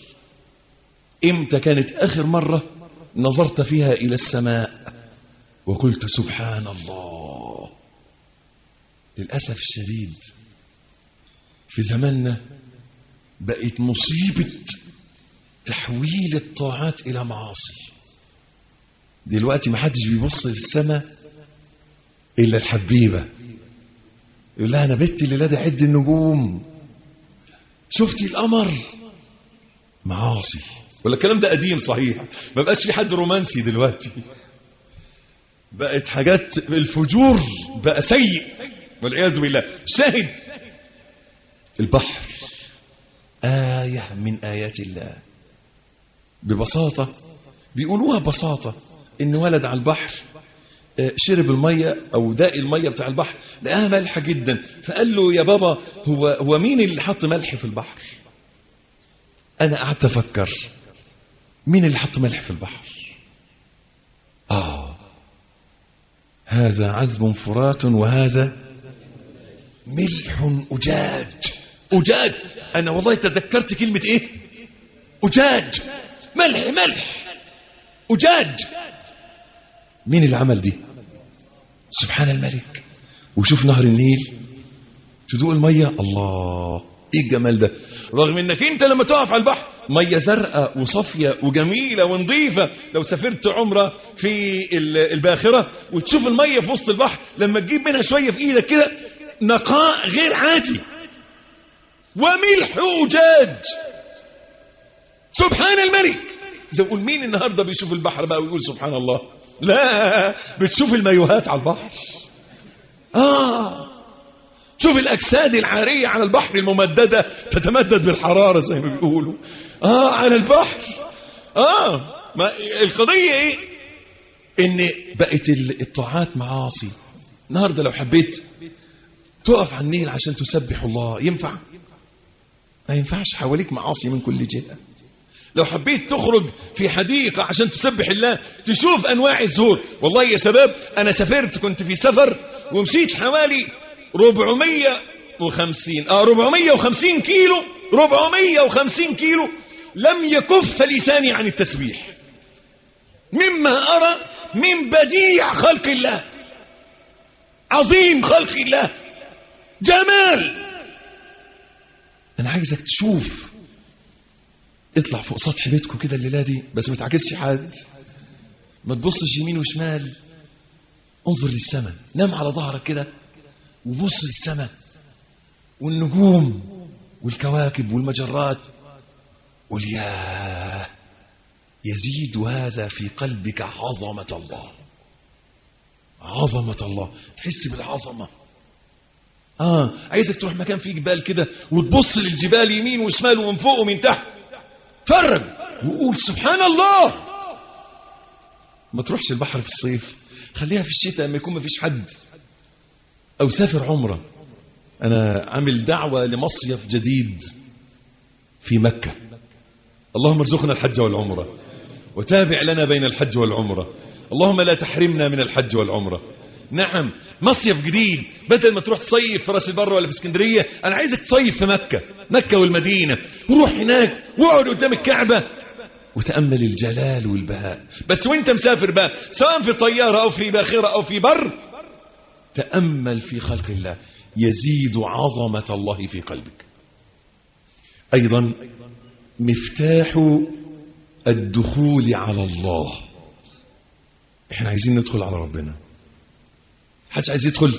امتى كانت آخر مرة نظرت فيها إلى السماء وقلت سبحان الله؟ للأسف الشديد في زماننا بقت مصيبة تحويل الطاعات إلى معاصي. دلوقتي ما حدش بيبص في السماء إلا الحبيبة، يقول لها أنا بنتي اللي لا عد النجوم، شفتي القمر؟ معاصي. ولا الكلام ده قديم صحيح، ما بقاش في حد رومانسي دلوقتي، بقت حاجات الفجور بقى سيء والعياذ بالله. شاهد البحر آية من آيات الله. ببساطة بيقولوها ببساطة إن ولد على البحر شرب المية أو داق المية بتاع البحر لقاها مالحة جدا، فقال له يا بابا هو هو مين اللي حط ملح في البحر؟ أنا قعدت أفكر مين اللي حط ملح في البحر؟ آه هذا عذب فرات وهذا ملح أجاج. أجاج، أنا والله تذكرت كلمة إيه؟ أجاج، ملح ملح أجاج. مين اللي عمل دي؟ سبحان الملك. وشوف نهر النيل تدوق المية، الله ايه الجمال ده. رغم انك انت لما تقف على البحر مية زرقاء وصافية وجميلة ونظيفة، لو سافرت عمرة في الباخرة وتشوف المية في وسط البحر لما تجيب منها شوية في ايدك كده نقاء غير عادي. وملح أجاج، سبحان الملك. زي قول مين النهاردة بيشوف البحر بقى ويقول سبحان الله؟ لا، بتشوف المايوهات على البحر. آه شوف الأجساد العارية على البحر الممددة تتمدد بالحرارة زي ما بيقولوا. آه على البحر. آه ما القضية إيه؟ إن بقت الطاعات معاصي. النهاردة لو حبيت تقف على النيل عشان تسبح الله ينفع؟ ما ينفعش، حواليك معاصي من كل جهة. لو حبيت تخرج في حديقة عشان تسبح الله تشوف أنواع الزهور. والله يا شباب أنا سافرت، كنت في سفر ومشيت حوالي ربعمية وخمسين آه ربعمية وخمسين كيلو ربعمية وخمسين كيلو لم يكف لساني عن التسبيح مما أرى من بديع خلق الله، عظيم خلق الله، جمال. أنا عايزك تشوف اطلع فوق سطح بيتكم كده الليلة دي، بس ما تعكسش حد، ما تبصش يمين وشمال، انظر للسماء، نام على ظهرك كده وبص للسماء والنجوم والكواكب والمجرات، قل يا يزيد هذا في قلبك عظمة الله. عظمة الله، تحس بالعظمة. اه عايزك تروح مكان فيه جبال كده وتبص للجبال يمين وشمال ومن فوق ومن تحت، فرج وقول سبحان الله. ما تروحش البحر في الصيف، خليها في الشتاء لما يكون ما فيش حد، او سافر عمره. انا عامل دعوة لمصيف جديد في مكة، اللهم ارزقنا الحج والعمرة وتابع لنا بين الحج والعمرة، اللهم لا تحرمنا من الحج والعمرة. نعم مصيف جديد، بدل ما تروح تصيف في راس البر ولا في اسكندرية، انا عايزك تصيف في مكة، مكة والمدينة، وروح هناك واقعد قدام الكعبة وتأمل الجلال والبهاء. بس وانت مسافر بقى، سواء في طيارة او في باخرة او في بر، تأمل في خلق الله، يزيد عظمة الله في قلبك. ايضا مفتاح الدخول على الله. احنا عايزين ندخل على ربنا، حدش عايز يدخل؟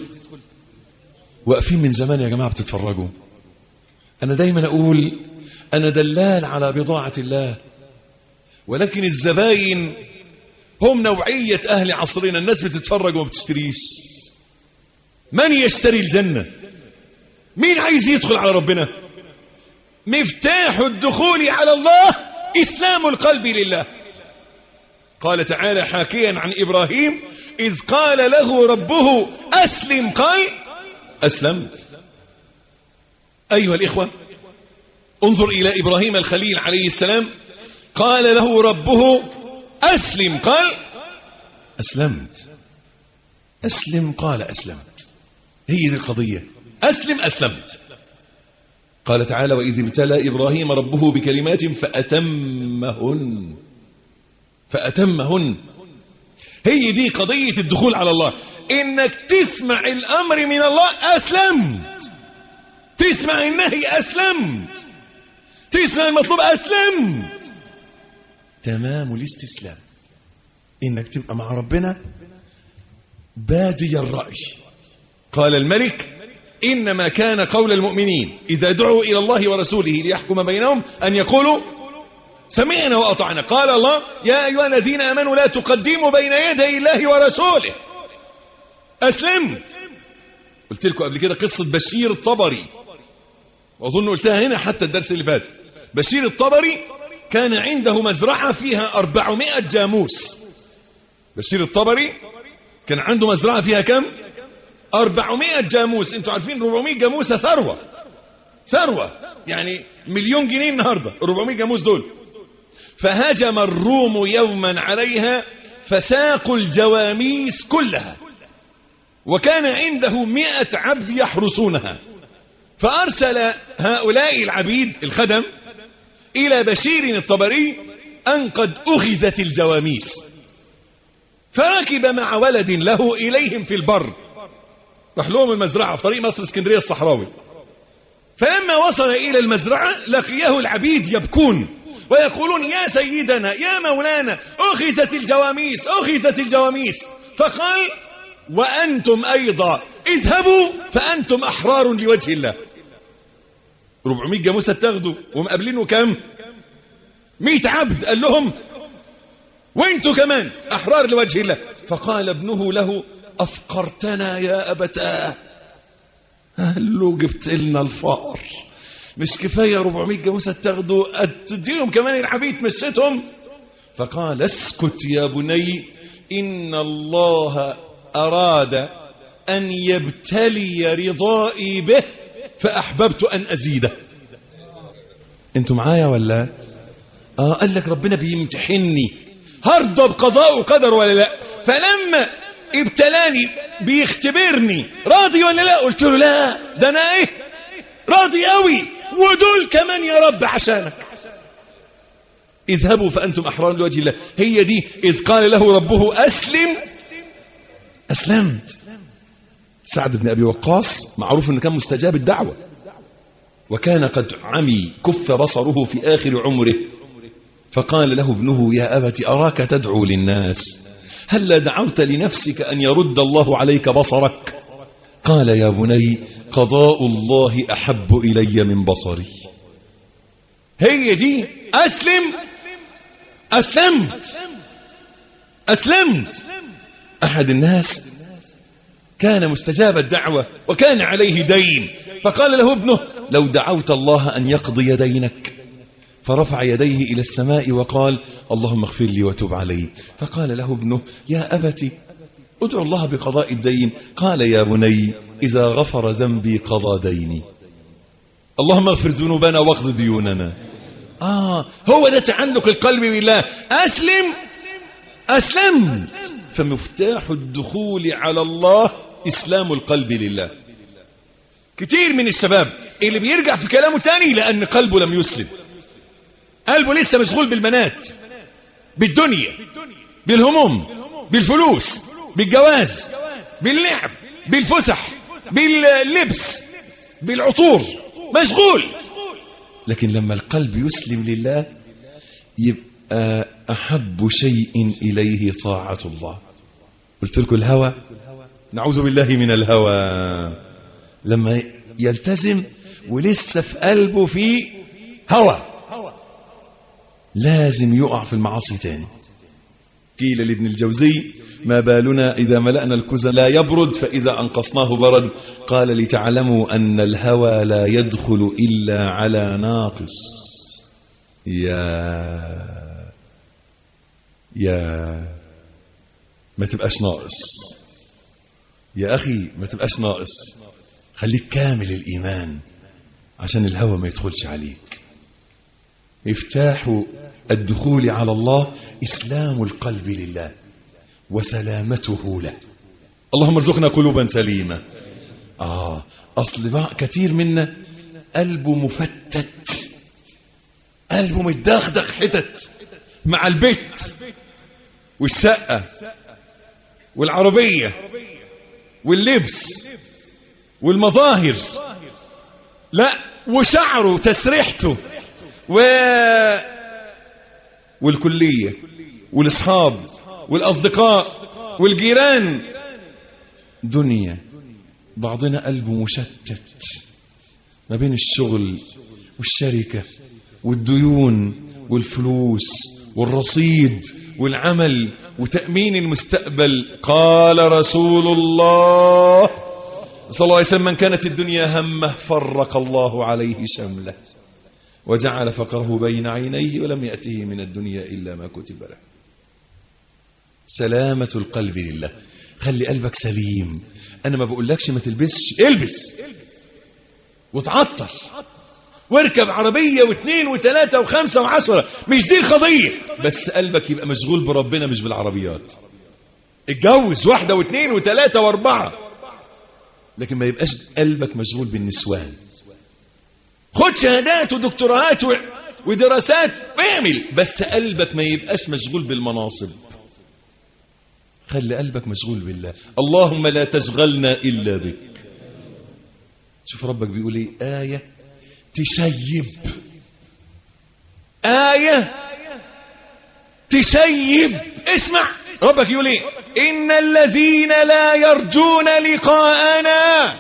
واقفين من زمان يا جماعة بتتفرجوا. انا دايما اقول انا دلال على بضاعة الله، ولكن الزباين هم نوعية اهل عصرنا، الناس بتتفرج وما بتشتريش. من يشتري الجنة؟ مين عايز يدخل على ربنا؟ مفتاح الدخول على الله إسلام القلب لله. قال تعالى حاكيا عن إبراهيم إذ قال له ربه أسلم، قال أسلمت. أيها الإخوة، انظر إلى إبراهيم الخليل عليه السلام، قال له ربه أسلم، قال أسلمت. أسلم قال أسلمت، هي دي القضية، أسلم أسلمت. قال تعالى وإذ ابتلى إبراهيم ربه بكلمات فأتمهن فأتمهن هي دي قضية الدخول على الله، إنك تسمع الأمر من الله أسلمت، تسمع النهي أسلمت، تسمع المطلوب أسلمت. تمام الاستسلام، إنك تبقى مع ربنا بادي الرأي. قال الملك إنما كان قول المؤمنين إذا دعوا إلى الله ورسوله ليحكم بينهم أن يقولوا سمعنا وأطعنا. قال الله يا أيها الذين آمنوا لا تقدموا بين يدي الله ورسوله. أسلمت. قلت لكم قبل كده قصة بشير الطبري، وأظن قلتها هنا حتى الدرس اللي فات. بشير الطبري كان عنده مزرعة فيها أربعمائة جاموس. بشير الطبري كان عنده مزرعة فيها كم؟ أربعمائة جاموس. انتوا عارفين أربعمائة جاموسة ثروة، ثروة يعني مليون جنيه النهاردة أربعمائة جاموس دول. فهجم الروم يوما عليها فساقوا الجواميس كلها، وكان عنده مئة عبد يحرسونها. فأرسل هؤلاء العبيد الخدم إلى بشير الطبري أن قد أخذت الجواميس، فركب مع ولد له إليهم في البر، راح لهم المزرعة في طريق مصر اسكندرية الصحراوي. فلما وصل إلى المزرعة لقيه العبيد يبكون ويقولون يا سيدنا يا مولانا أخذت الجواميس أخذت الجواميس. فقال وأنتم أيضا اذهبوا فأنتم أحرار لوجه الله. أربعمائة جاموسة تاخدوا ومقابلينه كم؟ مئة عبد. قال لهم وانتوا كمان أحرار لوجه الله. فقال ابنه له أفقرتنا يا أبتاه. قال له جبت لنا الفقر، مش كفاية أربعمائة جاموسة تاخدوا تديهم كمان العبيد مشيتهم. فقال اسكت يا بني إن الله أراد أن يبتلي رضائي به فأحببت أن أزيده. انتوا معايا ولا؟ آه قال لك ربنا بيمتحني هرضى بقضاء وقدر ولا لا. فلما ابتلاني بيختبرني راضي ولا لا، قلت له لا ده انا ايه راضي قوي، ودول كمان يا رب عشانك. اذهبوا فأنتم أحرار لوجه الله. هي دي إذ قال له ربه أسلم أسلمت. سعد بن أبي وقاص معروف أنه كان مستجاب الدعوة، وكان قد عمي كف بصره في آخر عمره فقال له ابنه يا أبت أراك تدعو للناس، هل دعوت لنفسك أن يرد الله عليك بصرك؟ قال يا بني قضاء الله أحب إلي من بصري. هي دي أسلم أسلمت أسلمت. أحد الناس كان مستجاب الدعوة وكان عليه دين، فقال له ابنه لو دعوت الله أن يقضي دينك، فرفع يديه إلى السماء وقال اللهم اغفر لي وتب علي. فقال له ابنه يا أبت ادعو الله بقضاء الدين. قال يا بني إذا غفر ذنبي قضى ديني. اللهم اغفر ذنوبنا واقض ديوننا. آه هو ده تعلق القلب بالله. أسلم أسلمت. فمفتاح الدخول على الله إسلام القلب لله. كتير من الشباب اللي بيرجع في كلامه تاني لأن قلبه لم يسلم، قلبه لسه مشغول بالبنات، بالدنيا، بالهموم، بالفلوس، بالجواز، باللعب، بالفسح، باللبس، بالعطور، مشغول. لكن لما القلب يسلم لله يبقى أحب شيء إليه طاعة الله. قلت لكم الهوى، نعوذ بالله من الهوى. لما يلتزم ولسه في قلبه في هوى لازم يقع في المعاصي تاني. قيل لابن الجوزي ما بالنا إذا ملأنا الكوز لا يبرد فإذا أنقصناه برد. قال لتعلموا أن الهوى لا يدخل إلا على ناقص. يا يا ما تبقاش ناقص يا أخي، ما تبقاش ناقص، خليك كامل الإيمان عشان الهوى ما يدخلش عليك. مفتاح الدخول على الله إسلام القلب لله وسلامته له. اللهم ارزقنا قلوبا سليمة. آه أصل بقى كتير منا قلبه مفتت، قلبه متدغدغ حتت مع البيت والشقة والعربية واللبس والمظاهر، لا وشعره وتسريحته و... والكلية والأصحاب والأصدقاء والجيران، دنيا. بعضنا قلبه مشتت ما بين الشغل والشركة والديون والفلوس والرصيد والعمل وتأمين المستقبل. قال رسول الله صلى الله عليه وسلم من كانت الدنيا همه فرق الله عليه شمله وجعل فقره بين عينيه ولم يأته من الدنيا إلا ما كتب له. سلامة القلب لله. خلي قلبك سليم. أنا ما بقولكش ما تلبسش، البس وتعطر واركب عربية واثنين وثلاثة وخمسة وعشرة، مش دي القضية، بس قلبك يبقى مشغول بربنا مش بالعربيات. اتجوز واحدة واثنين وثلاثة واربعة، لكن ما يبقاش قلبك مشغول بالنسوان. خد شهادات ودكتوراهات ودراسات اعمل، بس قلبك ما يبقاش مشغول بالمناصب. خلي قلبك مشغول بالله. اللهم لا تشغلنا إلا بك. شوف ربك بيقول ايه، آية تشيب، آية تشيب. اسمع ربك يقول ايه، إن الذين لا يرجون لقاءنا.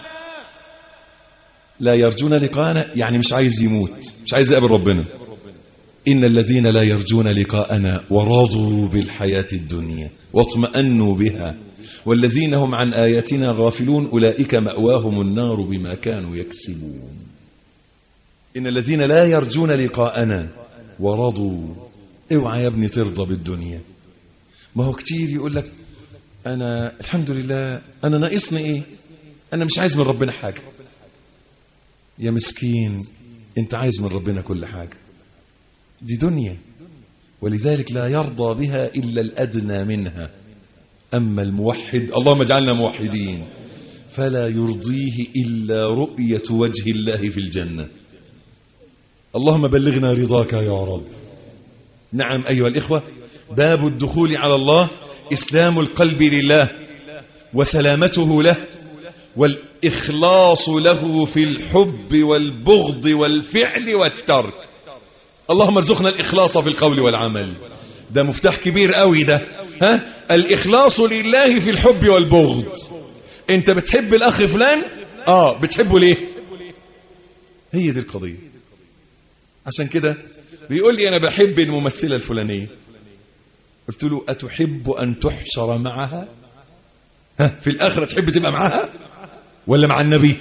لا يرجون لقاءنا يعني مش عايز يموت، مش عايز يقابل ربنا. إن الذين لا يرجون لقاءنا ورضوا بالحياة الدنيا واطمأنوا بها والذين هم عن آياتنا غافلون أولئك مأواهم النار بما كانوا يكسبون. إن الذين لا يرجون لقاءنا ورضوا. اوعى يا ابني ترضى بالدنيا. ما هو كتير يقول لك أنا الحمد لله، أنا ناقصني إيه، أنا مش عايز من ربنا حاجة. يا مسكين أنت عايز من ربنا كل حاجة، دي دنيا، ولذلك لا يرضى بها إلا الأدنى منها. أما الموحد، اللهم اجعلنا موحدين، فلا يرضيه إلا رؤية وجه الله في الجنة. اللهم بلغنا رضاك يا رب. نعم أيها الإخوة، باب الدخول على الله إسلام القلب لله وسلامته له والإخلاص له في الحب والبغض والفعل والترك. اللهم ارزقنا الإخلاص في القول والعمل. ده مفتاح كبير قوي ده. ها؟ الإخلاص لله في الحب والبغض. انت بتحب الأخ فلان؟ اه بتحبه ليه؟ هي دي القضية. عشان كده بيقول لي أنا بحب الممثلة الفلانية. قلت له أتحب أن تحشر معها؟ ها؟ في الآخرة تحب تبقى معها ولا مع النبي؟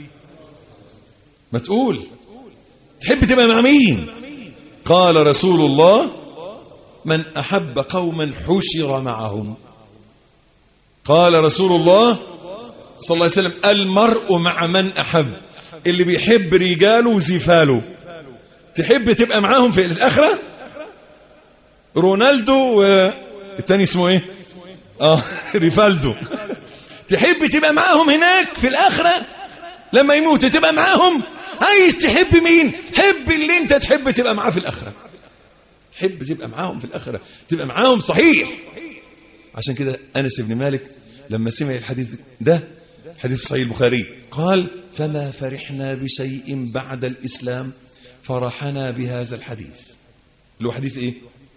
ما تقول تحب تبقى مع مين؟ قال رسول الله من أحب قوما حشر معهم. قال رسول الله صلى الله عليه وسلم المرء مع من أحب. اللي بيحب رجاله وزفاله تحب تبقى معاهم في الآخرة؟ رونالدو والتاني اسمه ايه؟ اه ريفالدو. تحب تبقى معاهم هناك في الآخرة لما يموت تبقى معاهم؟ عايز تحب مين؟ حب اللي انت تحب تبقى معاه في الآخرة. تحب تبقى معاهم في الآخرة تبقى معاهم صحيح. عشان كده أنس بن مالك لما سمع الحديث ده حديث صحيح البخاري قال فما فرحنا بشيء بعد الإسلام فرحنا بهذا الحديث. له حديث ايه؟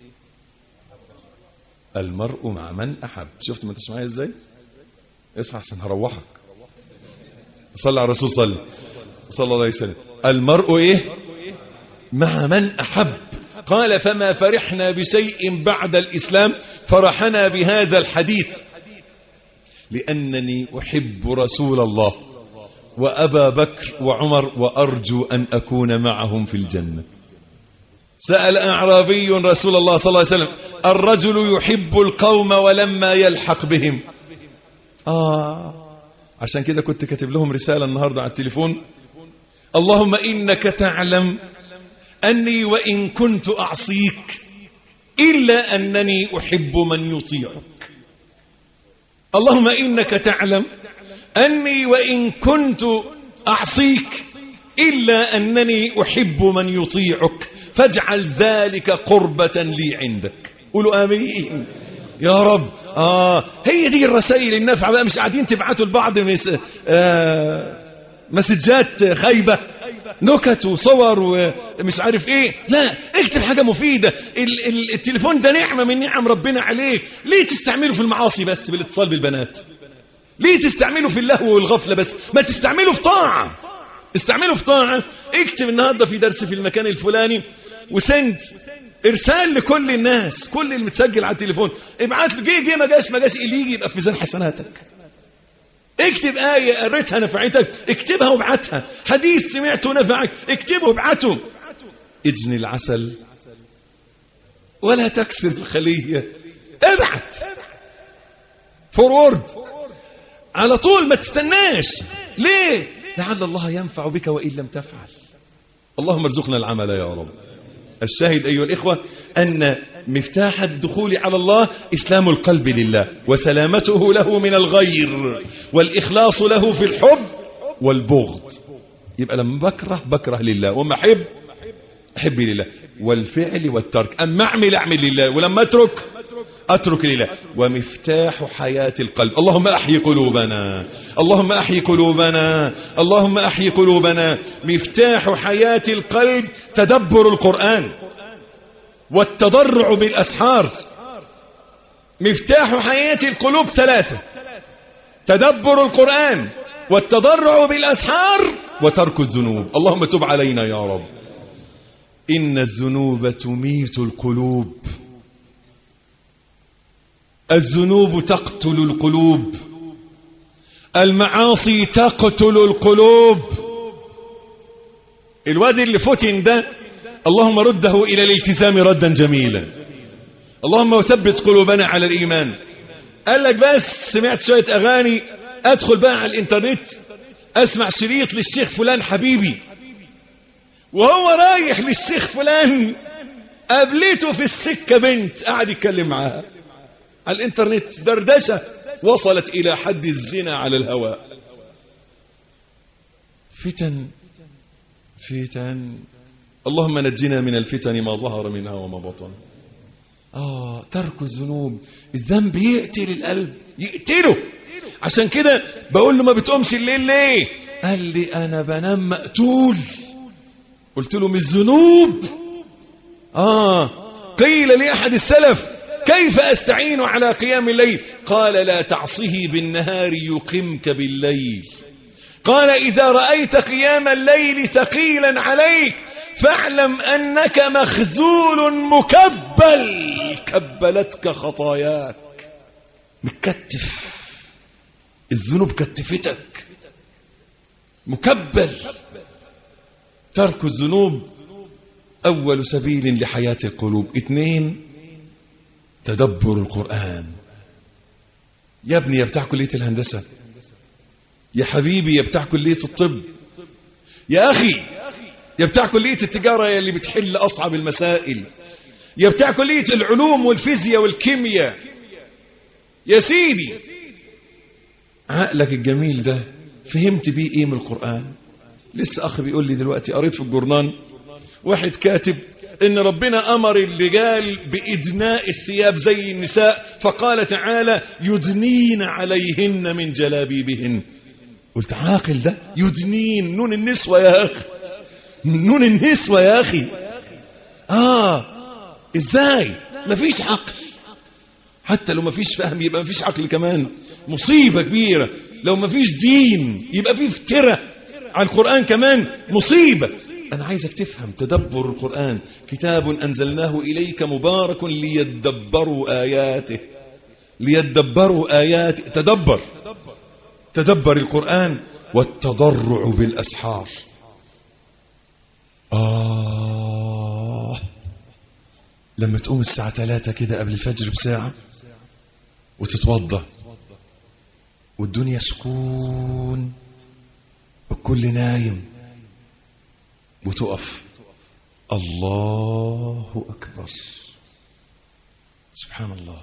المرء مع من أحب. شفت ما تسمعي ازاي؟ اصحى عشان هروحك. صلى على الرسول صلى صلى الله عليه وسلم. المرء ايه؟ مع من أحب. قال فما فرحنا بشيء بعد الإسلام فرحنا بهذا الحديث لأنني أحب رسول الله وأبا بكر وعمر وأرجو أن أكون معهم في الجنة. سأل أعرابي رسول الله صلى الله عليه وسلم الرجل يحب القوم ولما يلحق بهم. آه عشان كده كنت كاتب لهم رسالة النهاردة على التليفون اللهم إنك تعلم أني وإن كنت أعصيك إلا أنني أحب من يطيعك. اللهم إنك تعلم أني وإن كنت أعصيك إلا أنني أحب من يطيعك فاجعل ذلك قربة لي عندك. قولوا آمين يا رب. آه هي دي الرسائل النافعة بقى. مش قاعدين تبعتوا لبعض مس... آه مسجات خايبة نكت وصور ومش عارف ايه. لا اكتب حاجة مفيدة. ال ال التليفون ده نعمة من نعم ربنا عليك. ليه تستعمله في المعاصي بس بالاتصال بالبنات؟ ليه تستعمله في اللهو والغفلة بس؟ ما تستعمله في طاعة. استعمله في طاعة. اكتب النهاردة في درس في المكان الفلاني وسند ارسال لكل الناس. كل اللي متسجل على التليفون ابعت له. جه جه ما جاش ما جاش اللي يجي يبقى في ميزان حسناتك. اكتب آية قريتها نفعتك اكتبها وابعتها. حديث سمعته نفعك اكتبه وابعته. اجني العسل ولا تكسر الخلية. ابعت فورورد على طول ما تستناش. ليه؟ لعل الله ينفع بك وإن لم تفعل. اللهم ارزقنا العمل يا رب. الشاهد أيها الإخوة أن مفتاح الدخول على الله إسلام القلب لله وسلامته له من الغير والإخلاص له في الحب والبغض. يبقى لما بكره بكره لله وما أحب أحب لله. والفعل والترك أما أعمل أعمل لله ولما أترك أترك لله. ومفتاح حياة القلب. اللهم أحيي قلوبنا اللهم أحيي قلوبنا اللهم أحيي قلوبنا. مفتاح حياة القلب تدبر القرآن والتضرع بالأسحار. مفتاح حياة القلوب ثلاثة: تدبر القرآن والتضرع بالأسحار وترك الذنوب. اللهم تب علينا يا رب. إن الذنوب تميت القلوب. الذنوب تقتل القلوب. المعاصي تقتل القلوب. الواد اللي فتن ده اللهم رده إلى الالتزام ردا جميلا. اللهم وثبت قلوبنا على الإيمان. قال لك بس سمعت شوية أغاني أدخل بقى على الإنترنت أسمع شريط للشيخ فلان حبيبي. وهو رايح للشيخ فلان قابلته في السكة بنت قاعد يتكلم معاها على الانترنت. دردشة وصلت إلى حد الزنا على الهواء. فتن فتن. اللهم نجنا من الفتن ما ظهر منها وما بطن. آه ترك الذنوب. الذنب يقتل القلب يقتله. عشان كده بقول له ما بتقومش الليل ليه؟ قال لي أنا بنام مقتول. قلت له من الذنوب. آه قيل لأحد السلف كيف أستعين على قيام الليل؟ قال لا تعصه بالنهار يقمك بالليل. قال إذا رأيت قيام الليل ثقيلا عليك فاعلم أنك مخزول مكبل كبلتك خطاياك. مكتف، الذنوب كتفتك، مكبل. ترك الذنوب أول سبيل لحياة القلوب. اثنين، تدبر القرآن. يا ابني يا بتاع كلية الهندسة، يا حبيبي يا بتاع كلية الطب، يا أخي يا بتاع كلية التجارة يا اللي بتحل أصعب المسائل، يا بتاع كلية العلوم والفيزياء والكيمياء، يا سيدي عقلك الجميل ده فهمت بيه ايه من القرآن؟ لسه أخ بيقول لي دلوقتي قريت في الجورنان واحد كاتب ان ربنا امر الرجال بادناء الثياب زي النساء، فقال تعالى يدنين عليهن من جلابيبهن. قلت عاقل ده؟ يدنين، نون النسوة يا اخي، نون النسوة يا اخي. اه ازاي؟ مفيش عقل. حتى لو مفيش فهم يبقى مفيش عقل كمان، مصيبة كبيرة. لو مفيش دين يبقى فيه افتراء على القرآن كمان، مصيبة. أنا عايزك تفهم تدبر القرآن. كتاب أنزلناه إليك مبارك ليدبروا آياته، ليدبروا آياته. تدبر، تدبر القرآن. والتضرع بالأسحار. آه لما تقوم الساعة ثلاثة كده قبل الفجر بساعة وتتوضى والدنيا سكون والكل نايم وتقف الله أكبر سبحان الله.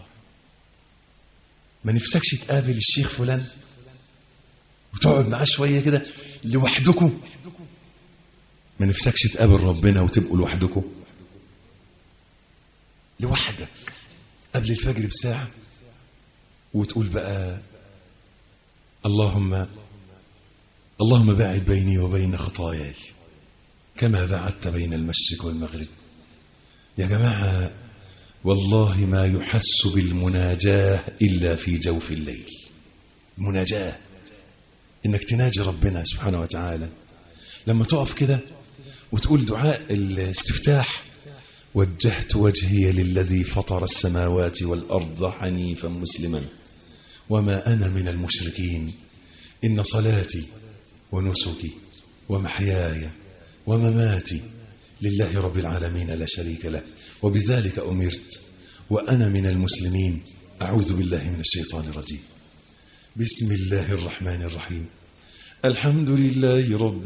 ما نفسكش تقابل الشيخ فلان وتقعد معاه شوية كده لوحدكم؟ ما نفسكش تقابل ربنا وتبقوا لوحدكم لوحدك قبل الفجر بساعة وتقول بقى اللهم اللهم باعد بيني وبين خطاياي كما بعدت بين المشرق والمغرب. يا جماعة والله ما يحس بالمناجاة إلا في جوف الليل. مناجاة إنك تناجي ربنا سبحانه وتعالى لما تقف كده وتقول دعاء الاستفتاح وجهت وجهي للذي فطر السماوات والأرض حنيفا مسلما وما أنا من المشركين إن صلاتي ونسكي ومحياي ومماتي لله رب العالمين لا شريك له وبذلك أمرت وأنا من المسلمين. أعوذ بالله من الشيطان الرجيم. بسم الله الرحمن الرحيم. الحمد لله رب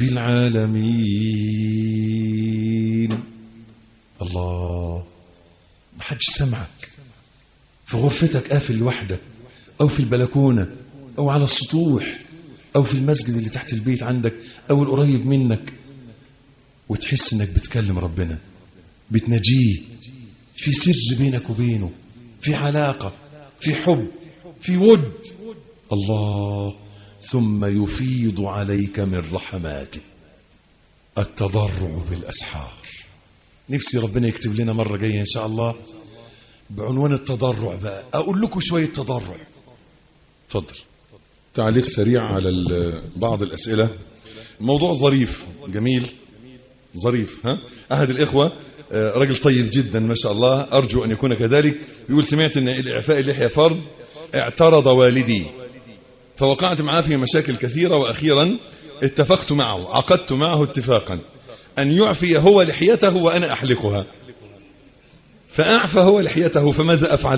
العالمين. الله، ما حدش سمعك في غرفتك، قافل لوحدك أو في البلكونة أو على السطوح أو في المسجد اللي تحت البيت عندك أو القريب منك، وتحس إنك بتكلم ربنا، بتناجيه في سر بينك وبينه، في علاقة، في حب، في ود. الله، ثم يفيض عليك من رحماته. التضرع بالأسحار. نفسي ربنا يكتب لنا مرة جاية إن شاء الله بعنوان التضرع. بقى أقول لكم شوية تضرع. تفضل. تعليق سريع على بعض الأسئلة. موضوع ظريف جميل ظريف. ها أحد الإخوة رجل طيب جدا ما شاء الله، أرجو أن يكون كذلك، يقول سمعت أن الإعفاء اللحية فرض، اعترض والدي فوقعت معه في مشاكل كثيرة، وأخيرا اتفقت معه عقدت معه اتفاقا أن يعفي هو لحيته وأنا أحلقها، فأعفى هو لحيته، فماذا أفعل؟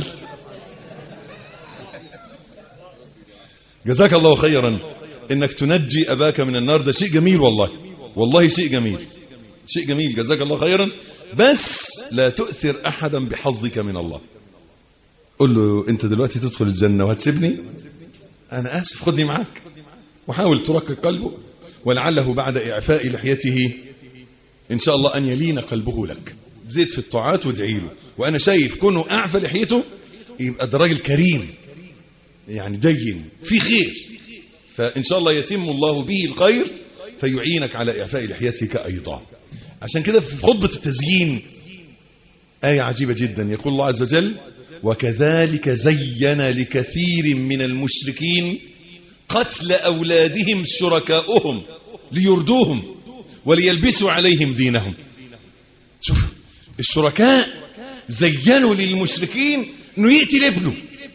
جزاك الله خيرا إنك تنجي أباك من النار، ده شيء جميل والله، والله شيء جميل، شيء جميل، جزاك الله خيرا. بس لا تؤثر أحدا بحظك من الله. قل له أنت دلوقتي تدخل الجنة وهتسيبني، أنا آسف، خذني معك، وحاول ترقق قلبه، ولعله بعد إعفاء لحيته إن شاء الله أن يلين قلبه لك. زيد في الطاعات وادعي له. وأنا شايف كونه أعفى لحيته يبقى ده راجل كريم، يعني دين في خير، فإن شاء الله يتم الله به الخير فيعينك على إعفاء لحيتك أيضا. عشان كده في خطبة التزيين آية عجيبة جدا. يقول الله عز وجل: وكذلك زين لكثير من المشركين قتل أولادهم شركاؤهم ليردوهم وليلبسوا عليهم دينهم. شوف الشركاء زينوا للمشركين انه يقتل ابنه.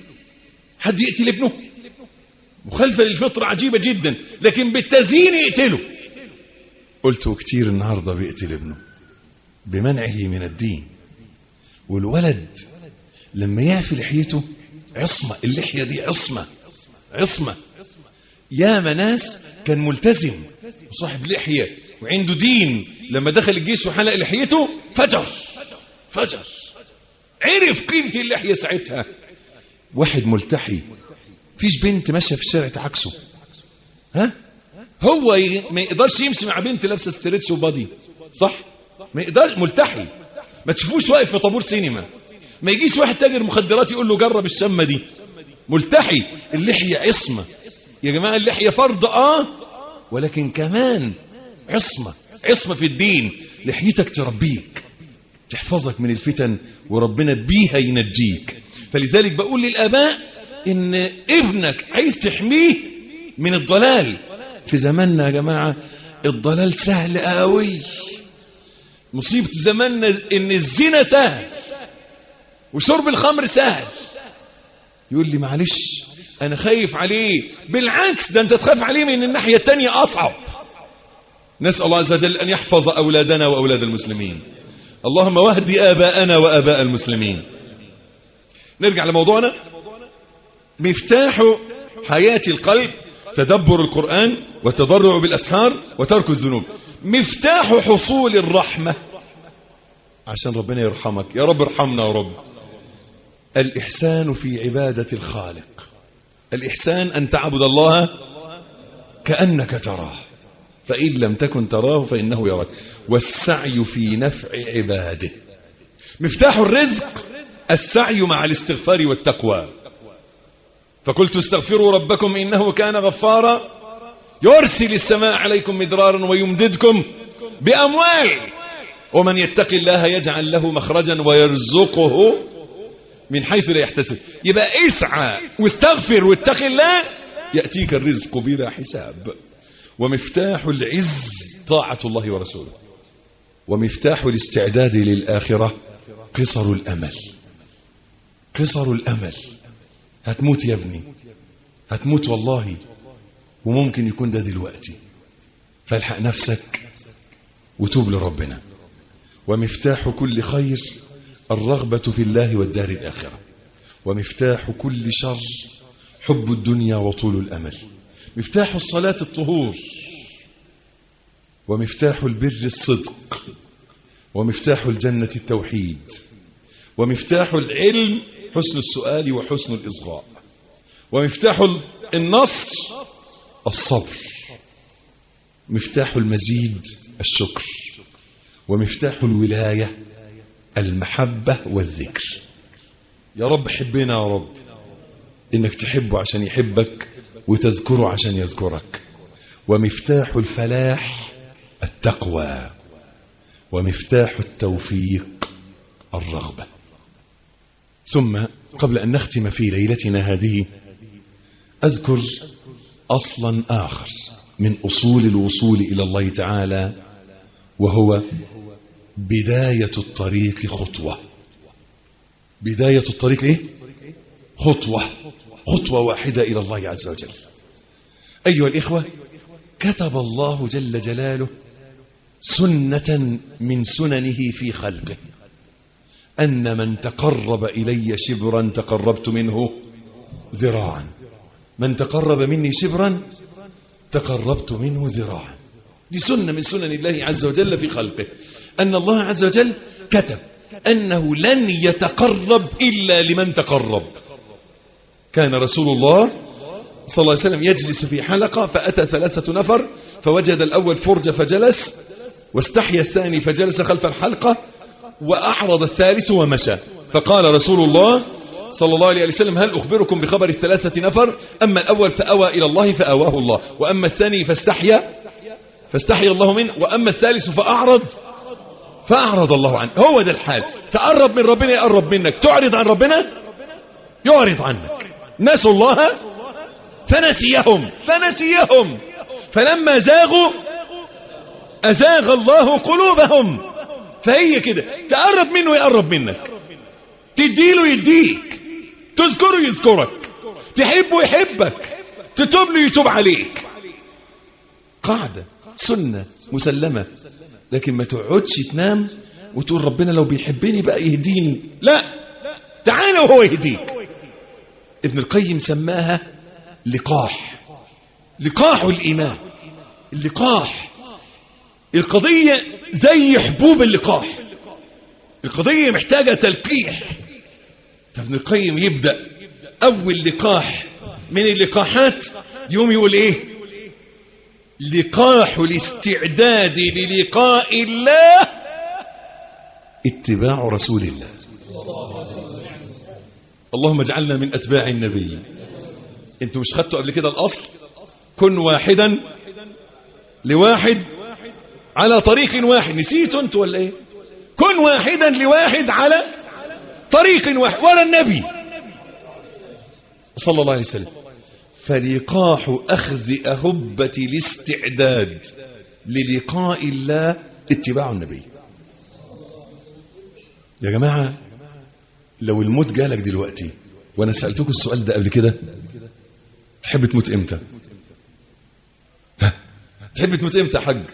حد يقتل ابنه؟ مخالفة للفطرة عجيبة جدا، لكن بالتزيين يقتله. قلته كتير النهاردة بيقتل ابنه بمنعه من الدين. والولد لما يعفي لحيته عصمة، اللحية دي عصمة عصمة. يا مناس كان ملتزم وصاحب لحية وعنده دين، لما دخل الجيش وحلق لحيته فجر فجر عرف قيمة اللحية ساعتها. واحد ملتحي، فيش بنت ماشية في الشارع تعكسه، ها؟ هو ما يقدرش يمشي مع بنت لابسه ستريتش وبادي، صح؟ ما يقدرش. ملتحي، ما تشوفوش واقف في طابور سينما، ما يجيش واحد تاجر مخدرات يقول له جرب الشمة دي. ملتحي. اللحية عصمة يا جماعة، اللحية فرض اه ولكن كمان عصمة، عصمة في الدين. لحيتك تربيك، تحفظك من الفتن، وربنا بيها ينجيك. فلذلك بقول للآباء ان ابنك عايز تحميه من الضلال. في زماننا يا جماعة الضلال سهل قوي. مصيبة زماننا ان الزنا سهل وشرب الخمر سهل. يقول لي معلش انا خايف عليه. بالعكس، ده انت تخاف عليه من الناحية التانية اصعب. نسأل الله عز وجل ان يحفظ اولادنا واولاد المسلمين. اللهم واهدي اباءنا واباء المسلمين. نرجع لموضوعنا. مفتاح حياة القلب تدبر القرآن والتضرع بالأسحار وترك الذنوب. مفتاح حصول الرحمة، عشان ربنا يرحمك يا رب، ارحمنا يا رب. الإحسان في عبادة الخالق. الإحسان أن تعبد الله كأنك تراه، فإن لم تكن تراه فإنه يراك. والسعي في نفع عباده. مفتاح الرزق السعي مع الاستغفار والتقوى. فقلت استغفروا ربكم إنه كان غفارا يرسل السماء عليكم مدرارا ويمددكم بأموال ومن يتق الله يجعل له مخرجا ويرزقه من حيث لا يحتسب. يبقى اسعى واستغفر واتق الله يأتيك الرزق بلا حساب. ومفتاح العز طاعة الله ورسوله. ومفتاح الاستعداد للآخرة قصر الأمل. قصر الأمل. هتموت يا ابني، هتموت والله، وممكن يكون ده دلوقتي، فالحق نفسك وتوب لربنا. ومفتاح كل خير الرغبة في الله والدار الآخرة. ومفتاح كل شر حب الدنيا وطول الأمل. مفتاح الصلاة الطهور. ومفتاح البر الصدق. ومفتاح الجنة التوحيد. ومفتاح العلم حسن السؤال وحسن الإصغاء. ومفتاح النصر الصبر. مفتاح المزيد الشكر. ومفتاح الولاية المحبة والذكر. يا رب حبنا يا رب، إنك تحبه عشان يحبك وتذكره عشان يذكرك. ومفتاح الفلاح التقوى. ومفتاح التوفيق الرغبة. ثم قبل أن نختم في ليلتنا هذه أذكر أصلا آخر من أصول الوصول إلى الله تعالى، وهو بداية الطريق خطوة. بداية الطريق إيه؟ خطوة خطوة واحدة إلى الله عز وجل. أيها الإخوة، كتب الله جل جلاله سنة من سننه في خلقه، أن من تقرب إلي شبرا تقربت منه ذراعا. من تقرب مني شبرا تقربت منه ذراعا. دي سنة من سنن الله عز وجل في خلقه، أن الله عز وجل كتب أنه لن يتقرب إلا لمن تقرب. كان رسول الله صلى الله عليه وسلم يجلس في حلقة، فأتى ثلاثة نفر فوجد الأول فرجة فجلس، واستحيا الثاني فجلس خلف الحلقة، وأعرض الثالث ومشى. فقال رسول الله صلى الله عليه وسلم: هل أخبركم بخبر الثلاثة نفر؟ أما الأول فأوى إلى الله فأواه الله، وأما الثاني فاستحيا فاستحيا الله منه، وأما الثالث فأعرض فأعرض الله عنه. هو ده الحال، تقرب من ربنا يقرب منك، تعرض عن ربنا يعرض عنك. نسوا الله فنسيهم فنسيهم فلما زاغوا أزاغ الله قلوبهم. فهي كده، تقرب منه يقرب منك، تديله يديك، تذكره يذكرك، تحبه يحبك، تتوب له يتوب عليك. قاعدة سنة مسلمة. لكن ما تقعدش تنام وتقول ربنا لو بيحبني بقى يهديني. لا، تعالى وهو يهديك. ابن القيم سماها لقاح، لقاح الإيمان. اللقاح، القضية زي حبوب اللقاح، القضية محتاجة تلقيح. فابن القيم يبدأ أول لقاح من اللقاحات يوم يقول إيه؟ لقاح الاستعداد للقاء الله اتباع رسول الله. اللهم اجعلنا من أتباع النبي. انتوا مش خدتوا قبل كده الأصل؟ كن واحدا لواحد على طريق واحد. نسيتوا انتوا ولا ايه؟ كن واحدا لواحد على طريق واحد ورا النبي صلى الله عليه وسلم. فلقاح أخذ أهبة الاستعداد للقاء الله اتباع النبي. يا جماعة، لو الموت جالك دلوقتي، وانا سألتكم السؤال ده قبل كده، تحب تموت امتى؟ ها؟ تحب تموت امتى يا حاج؟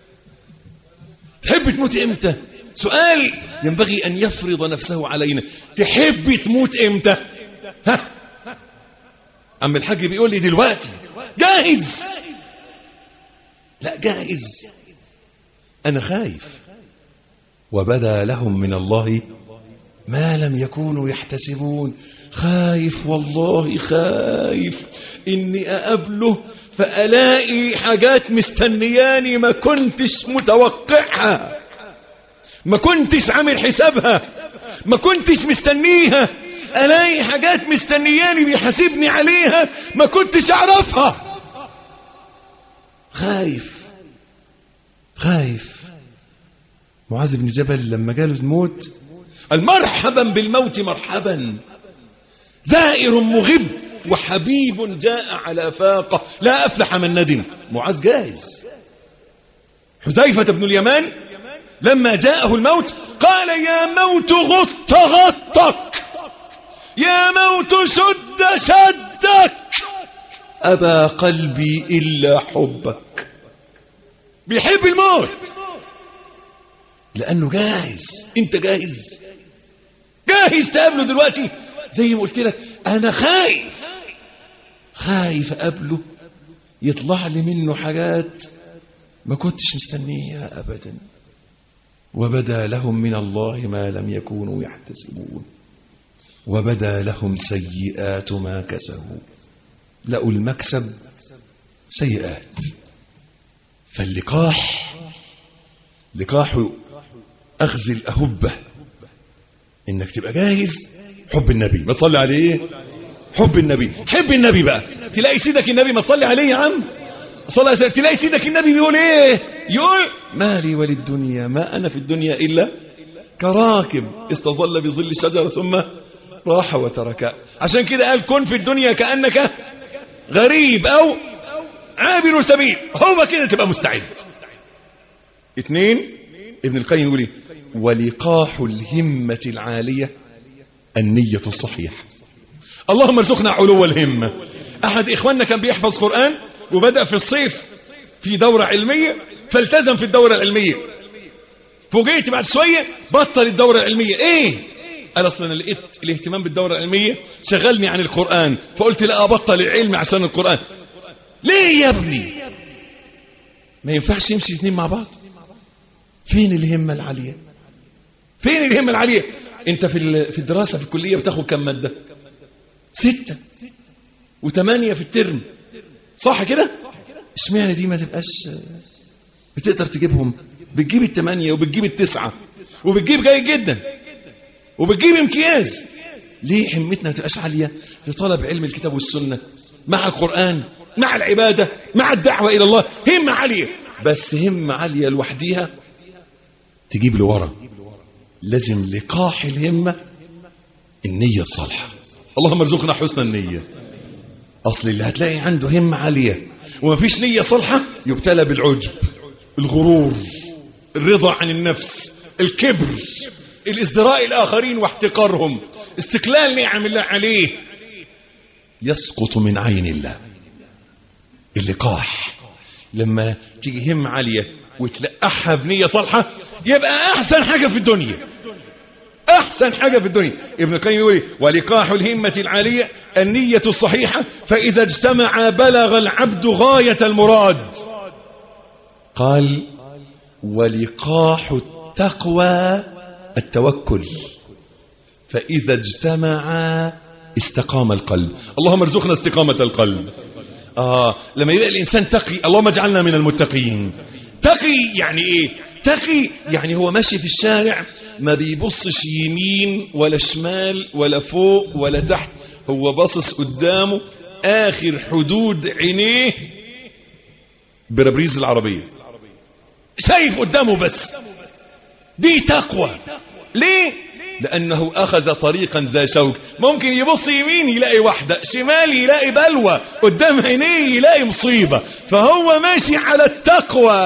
تحب تموت امتى؟ سؤال ينبغي ان يفرض نفسه علينا. تحب تموت امتى؟ ها؟ عم الحاج بيقول لي دلوقتي جاهز. لا جاهز، انا خايف. وبدا لهم من الله ما لم يكونوا يحتسبون. خايف والله، خايف اني اقابله فالاقي حاجات مستنياني ما كنتش متوقعها، ما كنتش عامل حسابها، ما كنتش مستنيها. الاقي حاجات مستنياني بيحاسبني عليها ما كنتش اعرفها. خايف خايف. معاذ بن جبل لما جاله الموت قال مرحبا بالموت مرحبا، زائر مغب وحبيب جاء على فاقة لا أفلح من ندم. معاذ جاهز. حذيفة بن اليمان لما جاءه الموت قال يا موت غط غطك، يا موت شد شدك، أبى قلبي إلا حبك. بيحب الموت لأنه جاهز. أنت جاهز؟ جاهز تقابله دلوقتي؟ زي ما قلت لك أنا خايف، خايف أقابله يطلع لي منه حاجات ما كنتش مستنيها أبدا. وبدا لهم من الله ما لم يكونوا يحتسبون، وبدا لهم سيئات ما كسبوا. لقوا المكسب سيئات. فاللقاح، لقاح أخذ الأهبة، إنك تبقى جاهز. حب النبي، ما تصلي عليه. حب النبي، حب النبي بقى. تلاقي سيدك النبي، ما تصلي عليه يا عم صلى الله عليه وسلم. تلاقي سيدك النبي بيقول ايه؟ يقول ما لي وللدنيا ما أنا في الدنيا إلا كراكب استظل بظل الشجرة ثم راح وترك. عشان كده قال كن في الدنيا كأنك غريب أو عابر سبيل. هو كده تبقى مستعد. اثنين، ابن القيم يقول ايه؟ ولقاح الهمة العالية النية الصحيحة. اللهم ارزقنا علو الهمة. أحد إخواننا كان بيحفظ قرآن وبدأ في الصيف في دورة علمية، فالتزم في الدورة العلمية. فوجئت بعد شوية بطل الدورة العلمية. ايه؟ قال اصلا انا لقيت الاهتمام بالدورة العلمية شغلني عن القرآن، فقلت لا ابطل العلم عشان القرآن. ليه يا ابني؟ ما ينفعش يمشي الاثنين مع بعض. فين الهمة العالية؟ فين الهمة العالية؟ انت في في الدراسة في الكلية بتاخد كم مادة؟ ستة وثمانية في الترم، صح كده؟ اشمعنى دي ما تبقاش بتقدر تجيبهم؟ بتجيب الثمانية وبتجيب التسعة وبتجيب جيد جدا وبتجيب امتياز. ليه همتنا ما تبقاش عالية في طلب علم الكتاب والسنة مع القرآن مع العبادة مع الدعوة إلى الله؟ همة عالية. بس همة عالية لوحديها تجيب لورا. لازم لقاح الهمة النية الصالحة. اللهم ارزقنا حسن النية. أصل اللي هتلاقي عنده همة عالية ومفيش نية صالحة يبتلى بالعجب، الغرور، الرضا عن النفس، الكبر، الازدراء الآخرين واحتقارهم، استقلال نعم الله عليه، يسقط من عين الله. اللقاح لما تيجي همة عالية وتلقحها بنية صالحة يبقى أحسن حاجة في الدنيا، أحسن حاجة في الدنيا. ابن القيم يقول ولقاح الهمة العالية النية الصحيحة، فإذا اجتمع بلغ العبد غاية المراد. قال ولقاح التقوى التوكل، فإذا اجتمع استقام القلب. اللهم ارزقنا استقامة القلب. آه لما يبقى الإنسان تقي، اللهم اجعلنا من المتقين. تقي يعني إيه؟ تقي يعني هو ماشي في الشارع ما بيبصش يمين ولا شمال ولا فوق ولا تحت، هو باصص قدامه آخر حدود عينيه بربريز العربية، شايف قدامه بس. دي تقوى. ليه؟ لأنه أخذ طريقا ذا شوك. ممكن يبص يمين يلاقي واحدة، شمال يلاقي بلوى، قدام عينيه يلاقي مصيبة، فهو ماشي على التقوى.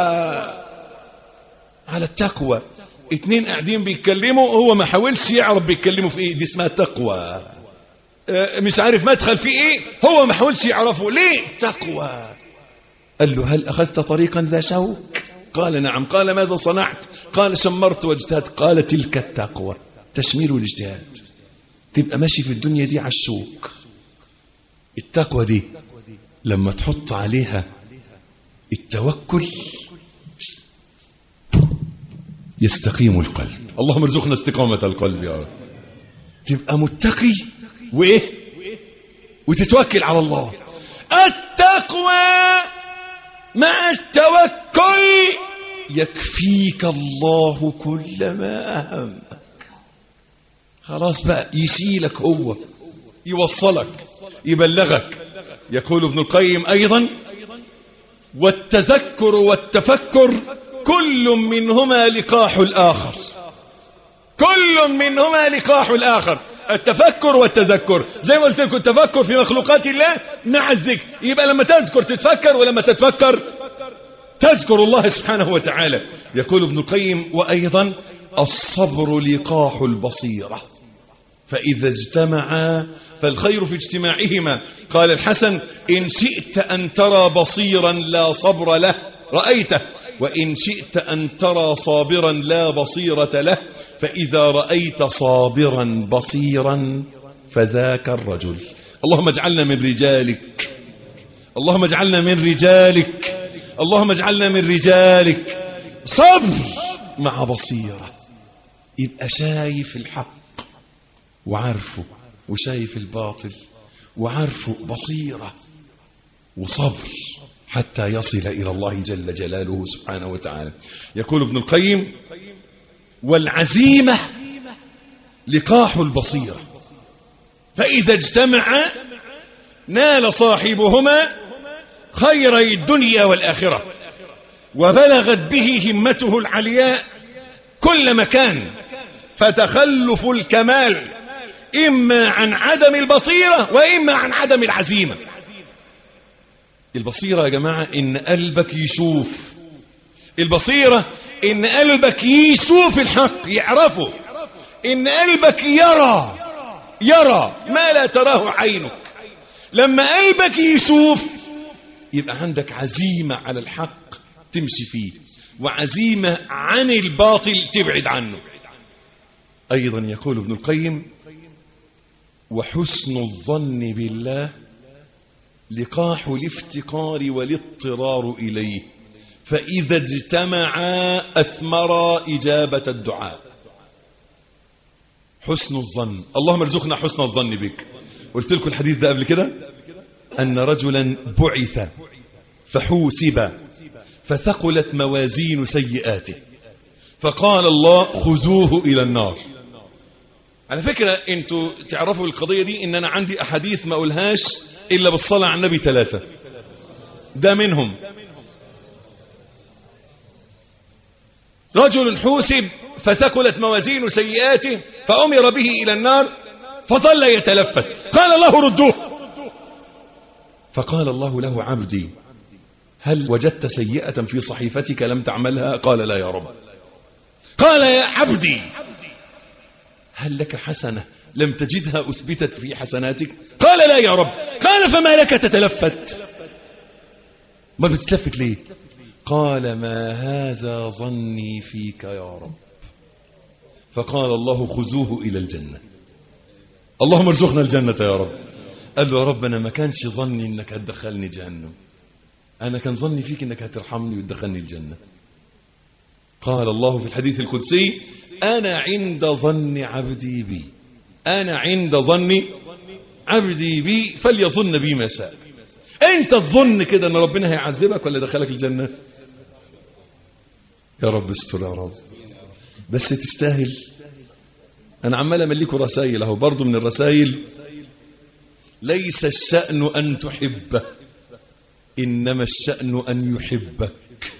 على التقوى. اتنين قاعدين بيتكلموا هو ما حاولش يعرف بيتكلموا في ايه، دي اسمها تقوى. اه مش عارف مدخل في ايه هو ما حاولش يعرفه. ليه؟ تقوى. قال له هل أخذت طريقا ذا شوك؟ قال نعم. قال ماذا صنعت؟ قال شمرت واجتهدت. قال تلك التقوى، تشمير والاجتهاد. تبقى ماشي في الدنيا دي على الشوك. التقوى دي لما تحط عليها التوكل يستقيم القلب. اللهم ارزقنا استقامة القلب يا رب. تبقى متقي وايه وتتوكل على الله. التقوى مع التوكل يكفيك الله كل ما أهمك. خلاص بقى يشيلك، هو يوصلك، يبلغك. يقول ابن القيم أيضا والتذكر والتفكر كل منهما لقاح الآخر. كل منهما لقاح الآخر. التفكر والتذكر زي ما قلت لكم، التفكر في مخلوقات الله مع الذكر. يبقى لما تذكر تتفكر، ولما تتفكر تذكر الله سبحانه وتعالى. يقول ابن القيم وأيضا الصبر لقاح البصيرة، فإذا اجتمعا فالخير في اجتماعهما. قال الحسن إن شئت أن ترى بصيرا لا صبر له رأيته، وإن شئت أن ترى صابرا لا بصيرة له، فإذا رأيت صابرا بصيرا فذاك الرجل. اللهم اجعلنا من رجالك، اللهم اجعلنا من رجالك، اللهم اجعلنا من رجالك. صبر مع بصيرة، يبقى شايف الحق وعارفه، وشايف الباطل وعارفه. بصيرة وصبر حتى يصل إلى الله جل جلاله سبحانه وتعالى. يقول ابن القيم والعزيمة لقاح البصيرة، فإذا اجتمع نال صاحبهما خيري الدنيا والآخرة، وبلغت به همته العلياء كل مكان. فتخلف الكمال إما عن عدم البصيرة وإما عن عدم العزيمة. البصيرة يا جماعة إن قلبك يشوف. البصيرة إن قلبك يشوف الحق يعرفه. إن قلبك يرى يرى ما لا تراه عينك. لما قلبك يشوف يبقى عندك عزيمة على الحق تمشي فيه، وعزيمة عن الباطل تبعد عنه. أيضا يقول ابن القيم وحسن الظن بالله لقاح الافتقار والاضطرار إليه، فإذا اجتمعا أثمرا إجابة الدعاء. حسن الظن، اللهم ارزقنا حسن الظن بك. قلت لكم الحديث ده قبل كده، أن رجلا بعث فحوسب فثقلت موازين سيئاته، فقال الله خذوه إلى النار. على فكرة انتوا تعرفوا القضية دي، ان انا عندي احاديث ما اقولهاش الا بالصلاة على النبي ثلاثة، ده منهم. رجل حوسب فثقلت موازين سيئاته فأمر به إلى النار فظل يتلفت، قال الله ردوه، فقال الله له عبدي هل وجدت سيئة في صحيفتك لم تعملها؟ قال لا يا رب. قال يا عبدي هل لك حسنة لم تجدها أثبتت في حسناتك؟ قال لا يا رب. قال فما لك تتلفت؟ ما بتتلفت ليه؟ قال ما هذا ظني فيك يا رب. فقال الله خذوه إلى الجنة. اللهم ارزقنا الجنة يا رب. قال له يا رب أنا ما كانش ظني إنك هتدخلني جهنم، أنا كان ظني فيك إنك هترحمني وتدخلني الجنة. قال الله في الحديث القدسي أنا عند ظن عبدي بي، أنا عند ظن عبدي بي فليظن بي ما شاء. أنت تظن كده أن ربنا هيعذبك ولا دخلك الجنة؟ يا رب استر يا رب، بس تستاهل. أنا عمال أمليكوا رسائل أهو، برضو من الرسائل ليس الشأن أن تحبه إنما الشأن أن يحبك.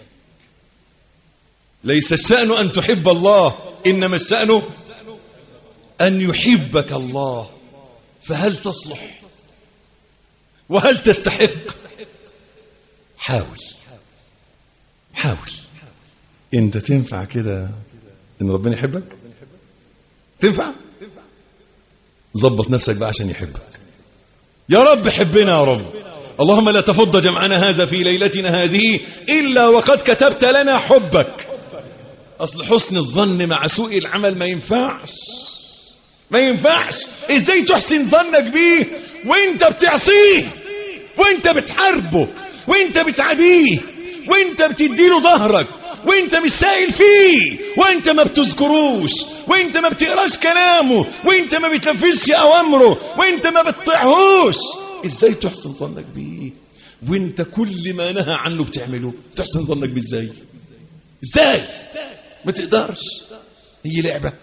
ليس الشأن أن تحب الله إنما الشأن أن يحبك الله. فهل تصلح وهل تستحق؟ حاول حاول. انت تنفع كده ان ربنا يحبك؟ تنفع؟ ظبط نفسك بقى عشان يحبك. يا رب حبنا يا رب. اللهم لا تفض جمعنا هذا في ليلتنا هذه إلا وقد كتبت لنا حبك. أصل حسن الظن مع سوء العمل ما ينفعش، ما ينفعش. ازاي تحسن ظنك بيه وانت بتعصيه وانت بتحاربه وانت بتعاديه وانت بتديله ظهرك وانت مش سائل فيه وانت ما بتذكروش وانت ما بتقراش كلامه وانت ما بتنفذش اوامره وانت ما بتطيعهوش؟ ازاي تحسن ظنك بيه وانت كل ما نهى عنه بتعمله؟ تحسن ظنك بيه ازاي؟ ازاي؟ ما تقدرش، هي لعبة.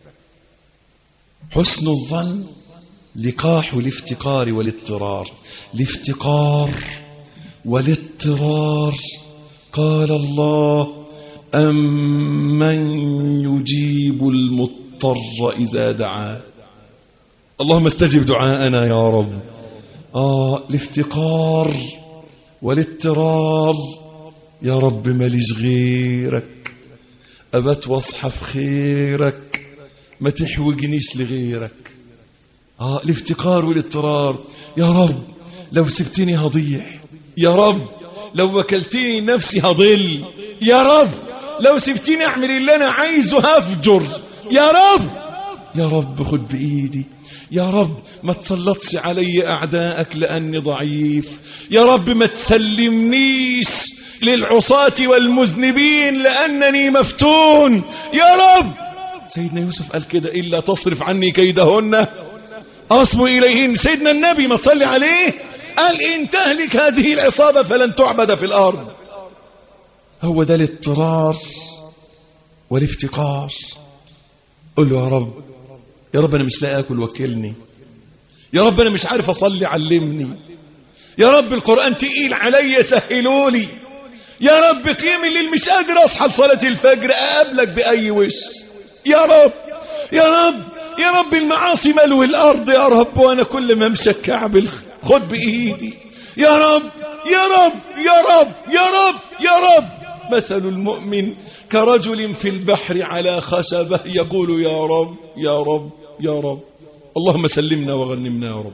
حسن الظن لقاح الافتقار والاضطرار. الافتقار والاضطرار قال الله أمن يجيب المضطر إذا دعاه. اللهم استجب دعاءنا يا رب. آه الافتقار والاضطرار. يا رب ماليش غيرك، أبت واصحف خيرك، ما تحوجنيش لغيرك. آه الافتقار والاضطرار. يا رب لو سبتني هضيع، يا رب لو وكلتني نفسي هضل، يا رب لو سبتني أعمل اللي أنا عايزه هفجر، يا رب يا رب خد بإيدي، يا رب ما تسلطش علي أعداءك لأني ضعيف، يا رب ما تسلمنيش للعصاة والمذنبين لأنني مفتون، يا رب. سيدنا يوسف قال كده إلا تصرف عني كيدهن أصب إليهن. سيدنا النبي ما تصلي عليه قال إن تهلك هذه العصابة فلن تعبد في الأرض. هو ده الاضطرار والافتقار. قل له يا رب، يا رب أنا مش لاقي أكل وكلني، يا رب أنا مش عارف أصلي علمني، يا رب القرآن تقيل علي سهلولي، يا رب قيام الليل مش قادر أصحى لصلاة الفجر أقابلك بأي وش، يا رب يا رب يا رب المعاصي ملو الأرض يا رب وأنا كل ما امشي الكعب خد بإيدي، يا رب يا رب يا رب يا رب يا رب. مثل المؤمن كرجل في البحر على خشبة يقول يا رب يا رب يا رب. اللهم سلمنا وغنمنا يا رب.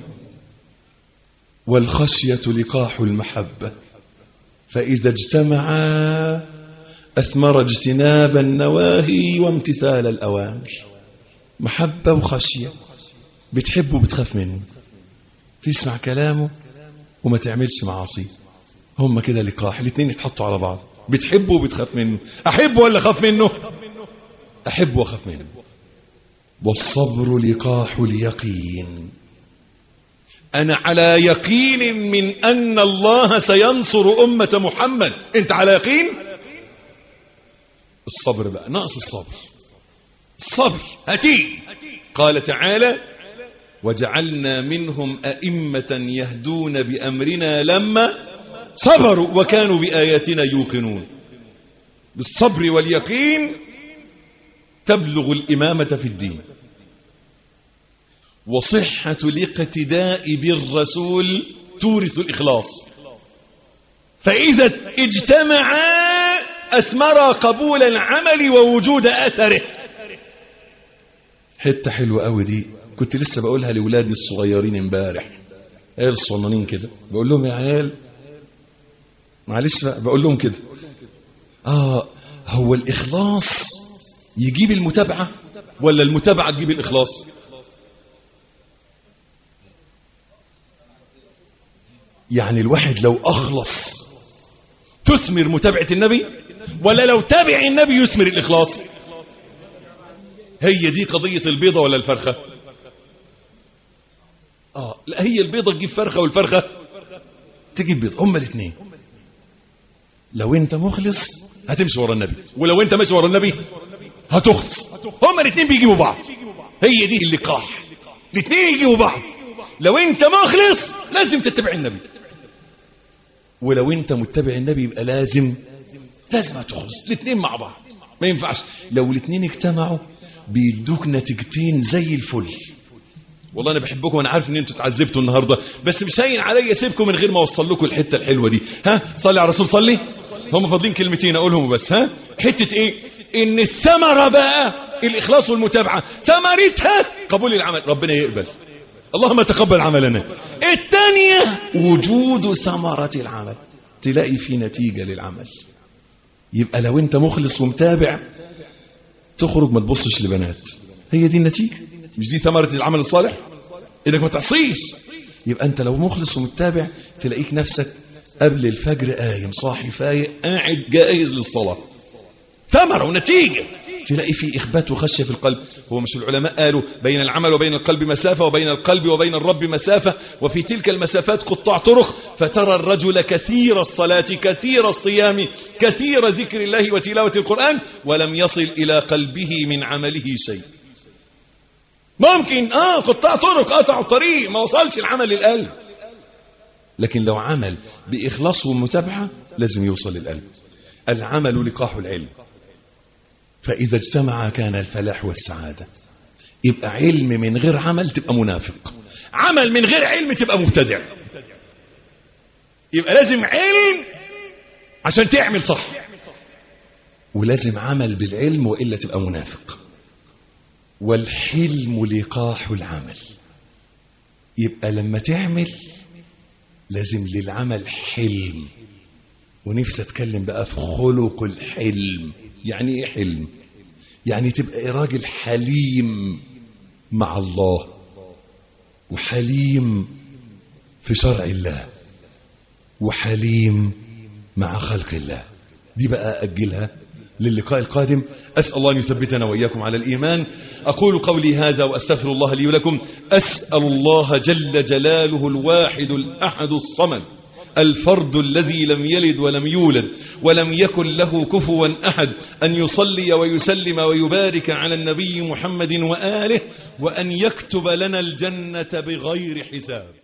والخشية لقاح المحبة فإذا اجتمعا أثمر اجتناب النواهي وامتثال الأوامر. محبة وخشية، بتحبه وبتخاف منه، تسمع كلامه وما تعملش معاصيه، هم كده لقاح، الاثنين يتحطوا على بعض. بتحبه وبتخاف منه. أحبه ولا خاف منه؟ أحبه وخاف منه. والصبر لقاح اليقين. أنا على يقين من أن الله سينصر أمة محمد. أنت على يقين؟ الصبر بقى، ناقص الصبر. الصبر هتي. قال تعالى وجعلنا منهم أئمة يهدون بأمرنا لما صبروا وكانوا بآياتنا يوقنون. بالصبر واليقين تبلغ الإمامة في الدين. وصحة الاقتداء بالرسول تورث الإخلاص. فإذا اجتمعا أثمر قبول العمل ووجود أثره. حتة حلوة قوي دي، كنت لسه بقولها لأولادي الصغيرين امبارح، عيال الصغنانين كده، بقول لهم يا عيال معلش بقى، بقول لهم كده آه هو الإخلاص يجيب المتابعة ولا المتابعة تجيب الإخلاص؟ يعني الواحد لو أخلص تثمر متابعة النبي، ولا لو تابع النبي يثمر الإخلاص؟ هي دي قضية البيضة ولا الفرخة؟ آه لا، هي البيضة تجيب فرخة والفرخة تجيب بيض، هما الاثنين. لو انت مخلص هتمشي ورا النبي، ولو انت ماشي ورا النبي هتخلص. هما الاثنين بيجيبوا بعض، هي دي اللقاح، الاثنين يجيبوا بعض. لو انت مخلص لازم تتبع النبي، ولو انت متبع النبي يبقى لازم لازم تخلص. الاثنين مع بعض ما ينفعش. لو الاثنين اجتمعوا بيدوك نتيجتين زي الفل. والله انا بحبكم وانا عارف ان انتوا اتعذبتوا النهارده، بس مش هين عليا اسيبكم من غير ما اوصل لكم الحته الحلوه دي. ها صلي على الرسول، صلي. هم فاضلين كلمتين اقولهم بس. ها حته ايه؟ ان الثمره بقى الاخلاص والمتابعه، ثمرتها قبول العمل، ربنا يقبل، اللهم تقبل عملنا. الثانيه وجود ثمره العمل، تلاقي في نتيجه للعمل. يبقى لو انت مخلص ومتابع تخرج ما تبصش لبنات، هي دي النتيجه. مش دي ثمرة العمل الصالح؟ انك ما تعصيش. يبقى انت لو مخلص ومتابع تلاقيك نفسك قبل الفجر قايم صاحي فايق قاعد جاهز للصلاة. ثمرة ونتيجة. تلاقي في إخبات وخشية في القلب. هو مش العلماء قالوا بين العمل وبين القلب مسافة، وبين القلب وبين الرب مسافة، وفي تلك المسافات قطاع طرق، فترى الرجل كثير الصلاة كثير الصيام كثير ذكر الله وتلاوة القرآن ولم يصل إلى قلبه من عمله شيء. ممكن اه قطاع طرق قطع الطريق ما وصلش العمل للقلب، لكن لو عمل بإخلاص ومتابعة لازم يوصل للقلب. العمل لقاح العلم، فإذا اجتمع كان الفلاح والسعادة. يبقى علم من غير عمل تبقى منافق، عمل من غير علم تبقى مبتدع. يبقى لازم علم عشان تعمل صح، ولازم عمل بالعلم وإلا تبقى منافق. والحلم لقاح العمل. يبقى لما تعمل لازم للعمل حلم. ونفسي اتكلم بقى في خلق الحلم. يعني ايه حلم؟ يعني تبقى راجل حليم مع الله، وحليم في شرع الله، وحليم مع خلق الله. دي بقى أجلها للقاء القادم. أسأل الله أن يثبتنا وإياكم على الإيمان. أقول قولي هذا وأستغفر الله لي ولكم. أسأل الله جل جلاله الواحد الأحد الصمد الفرد الذي لم يلد ولم يولد ولم يكن له كفوا أحد أن يصلي ويسلم ويبارك على النبي محمد وآله، وأن يكتب لنا الجنة بغير حساب.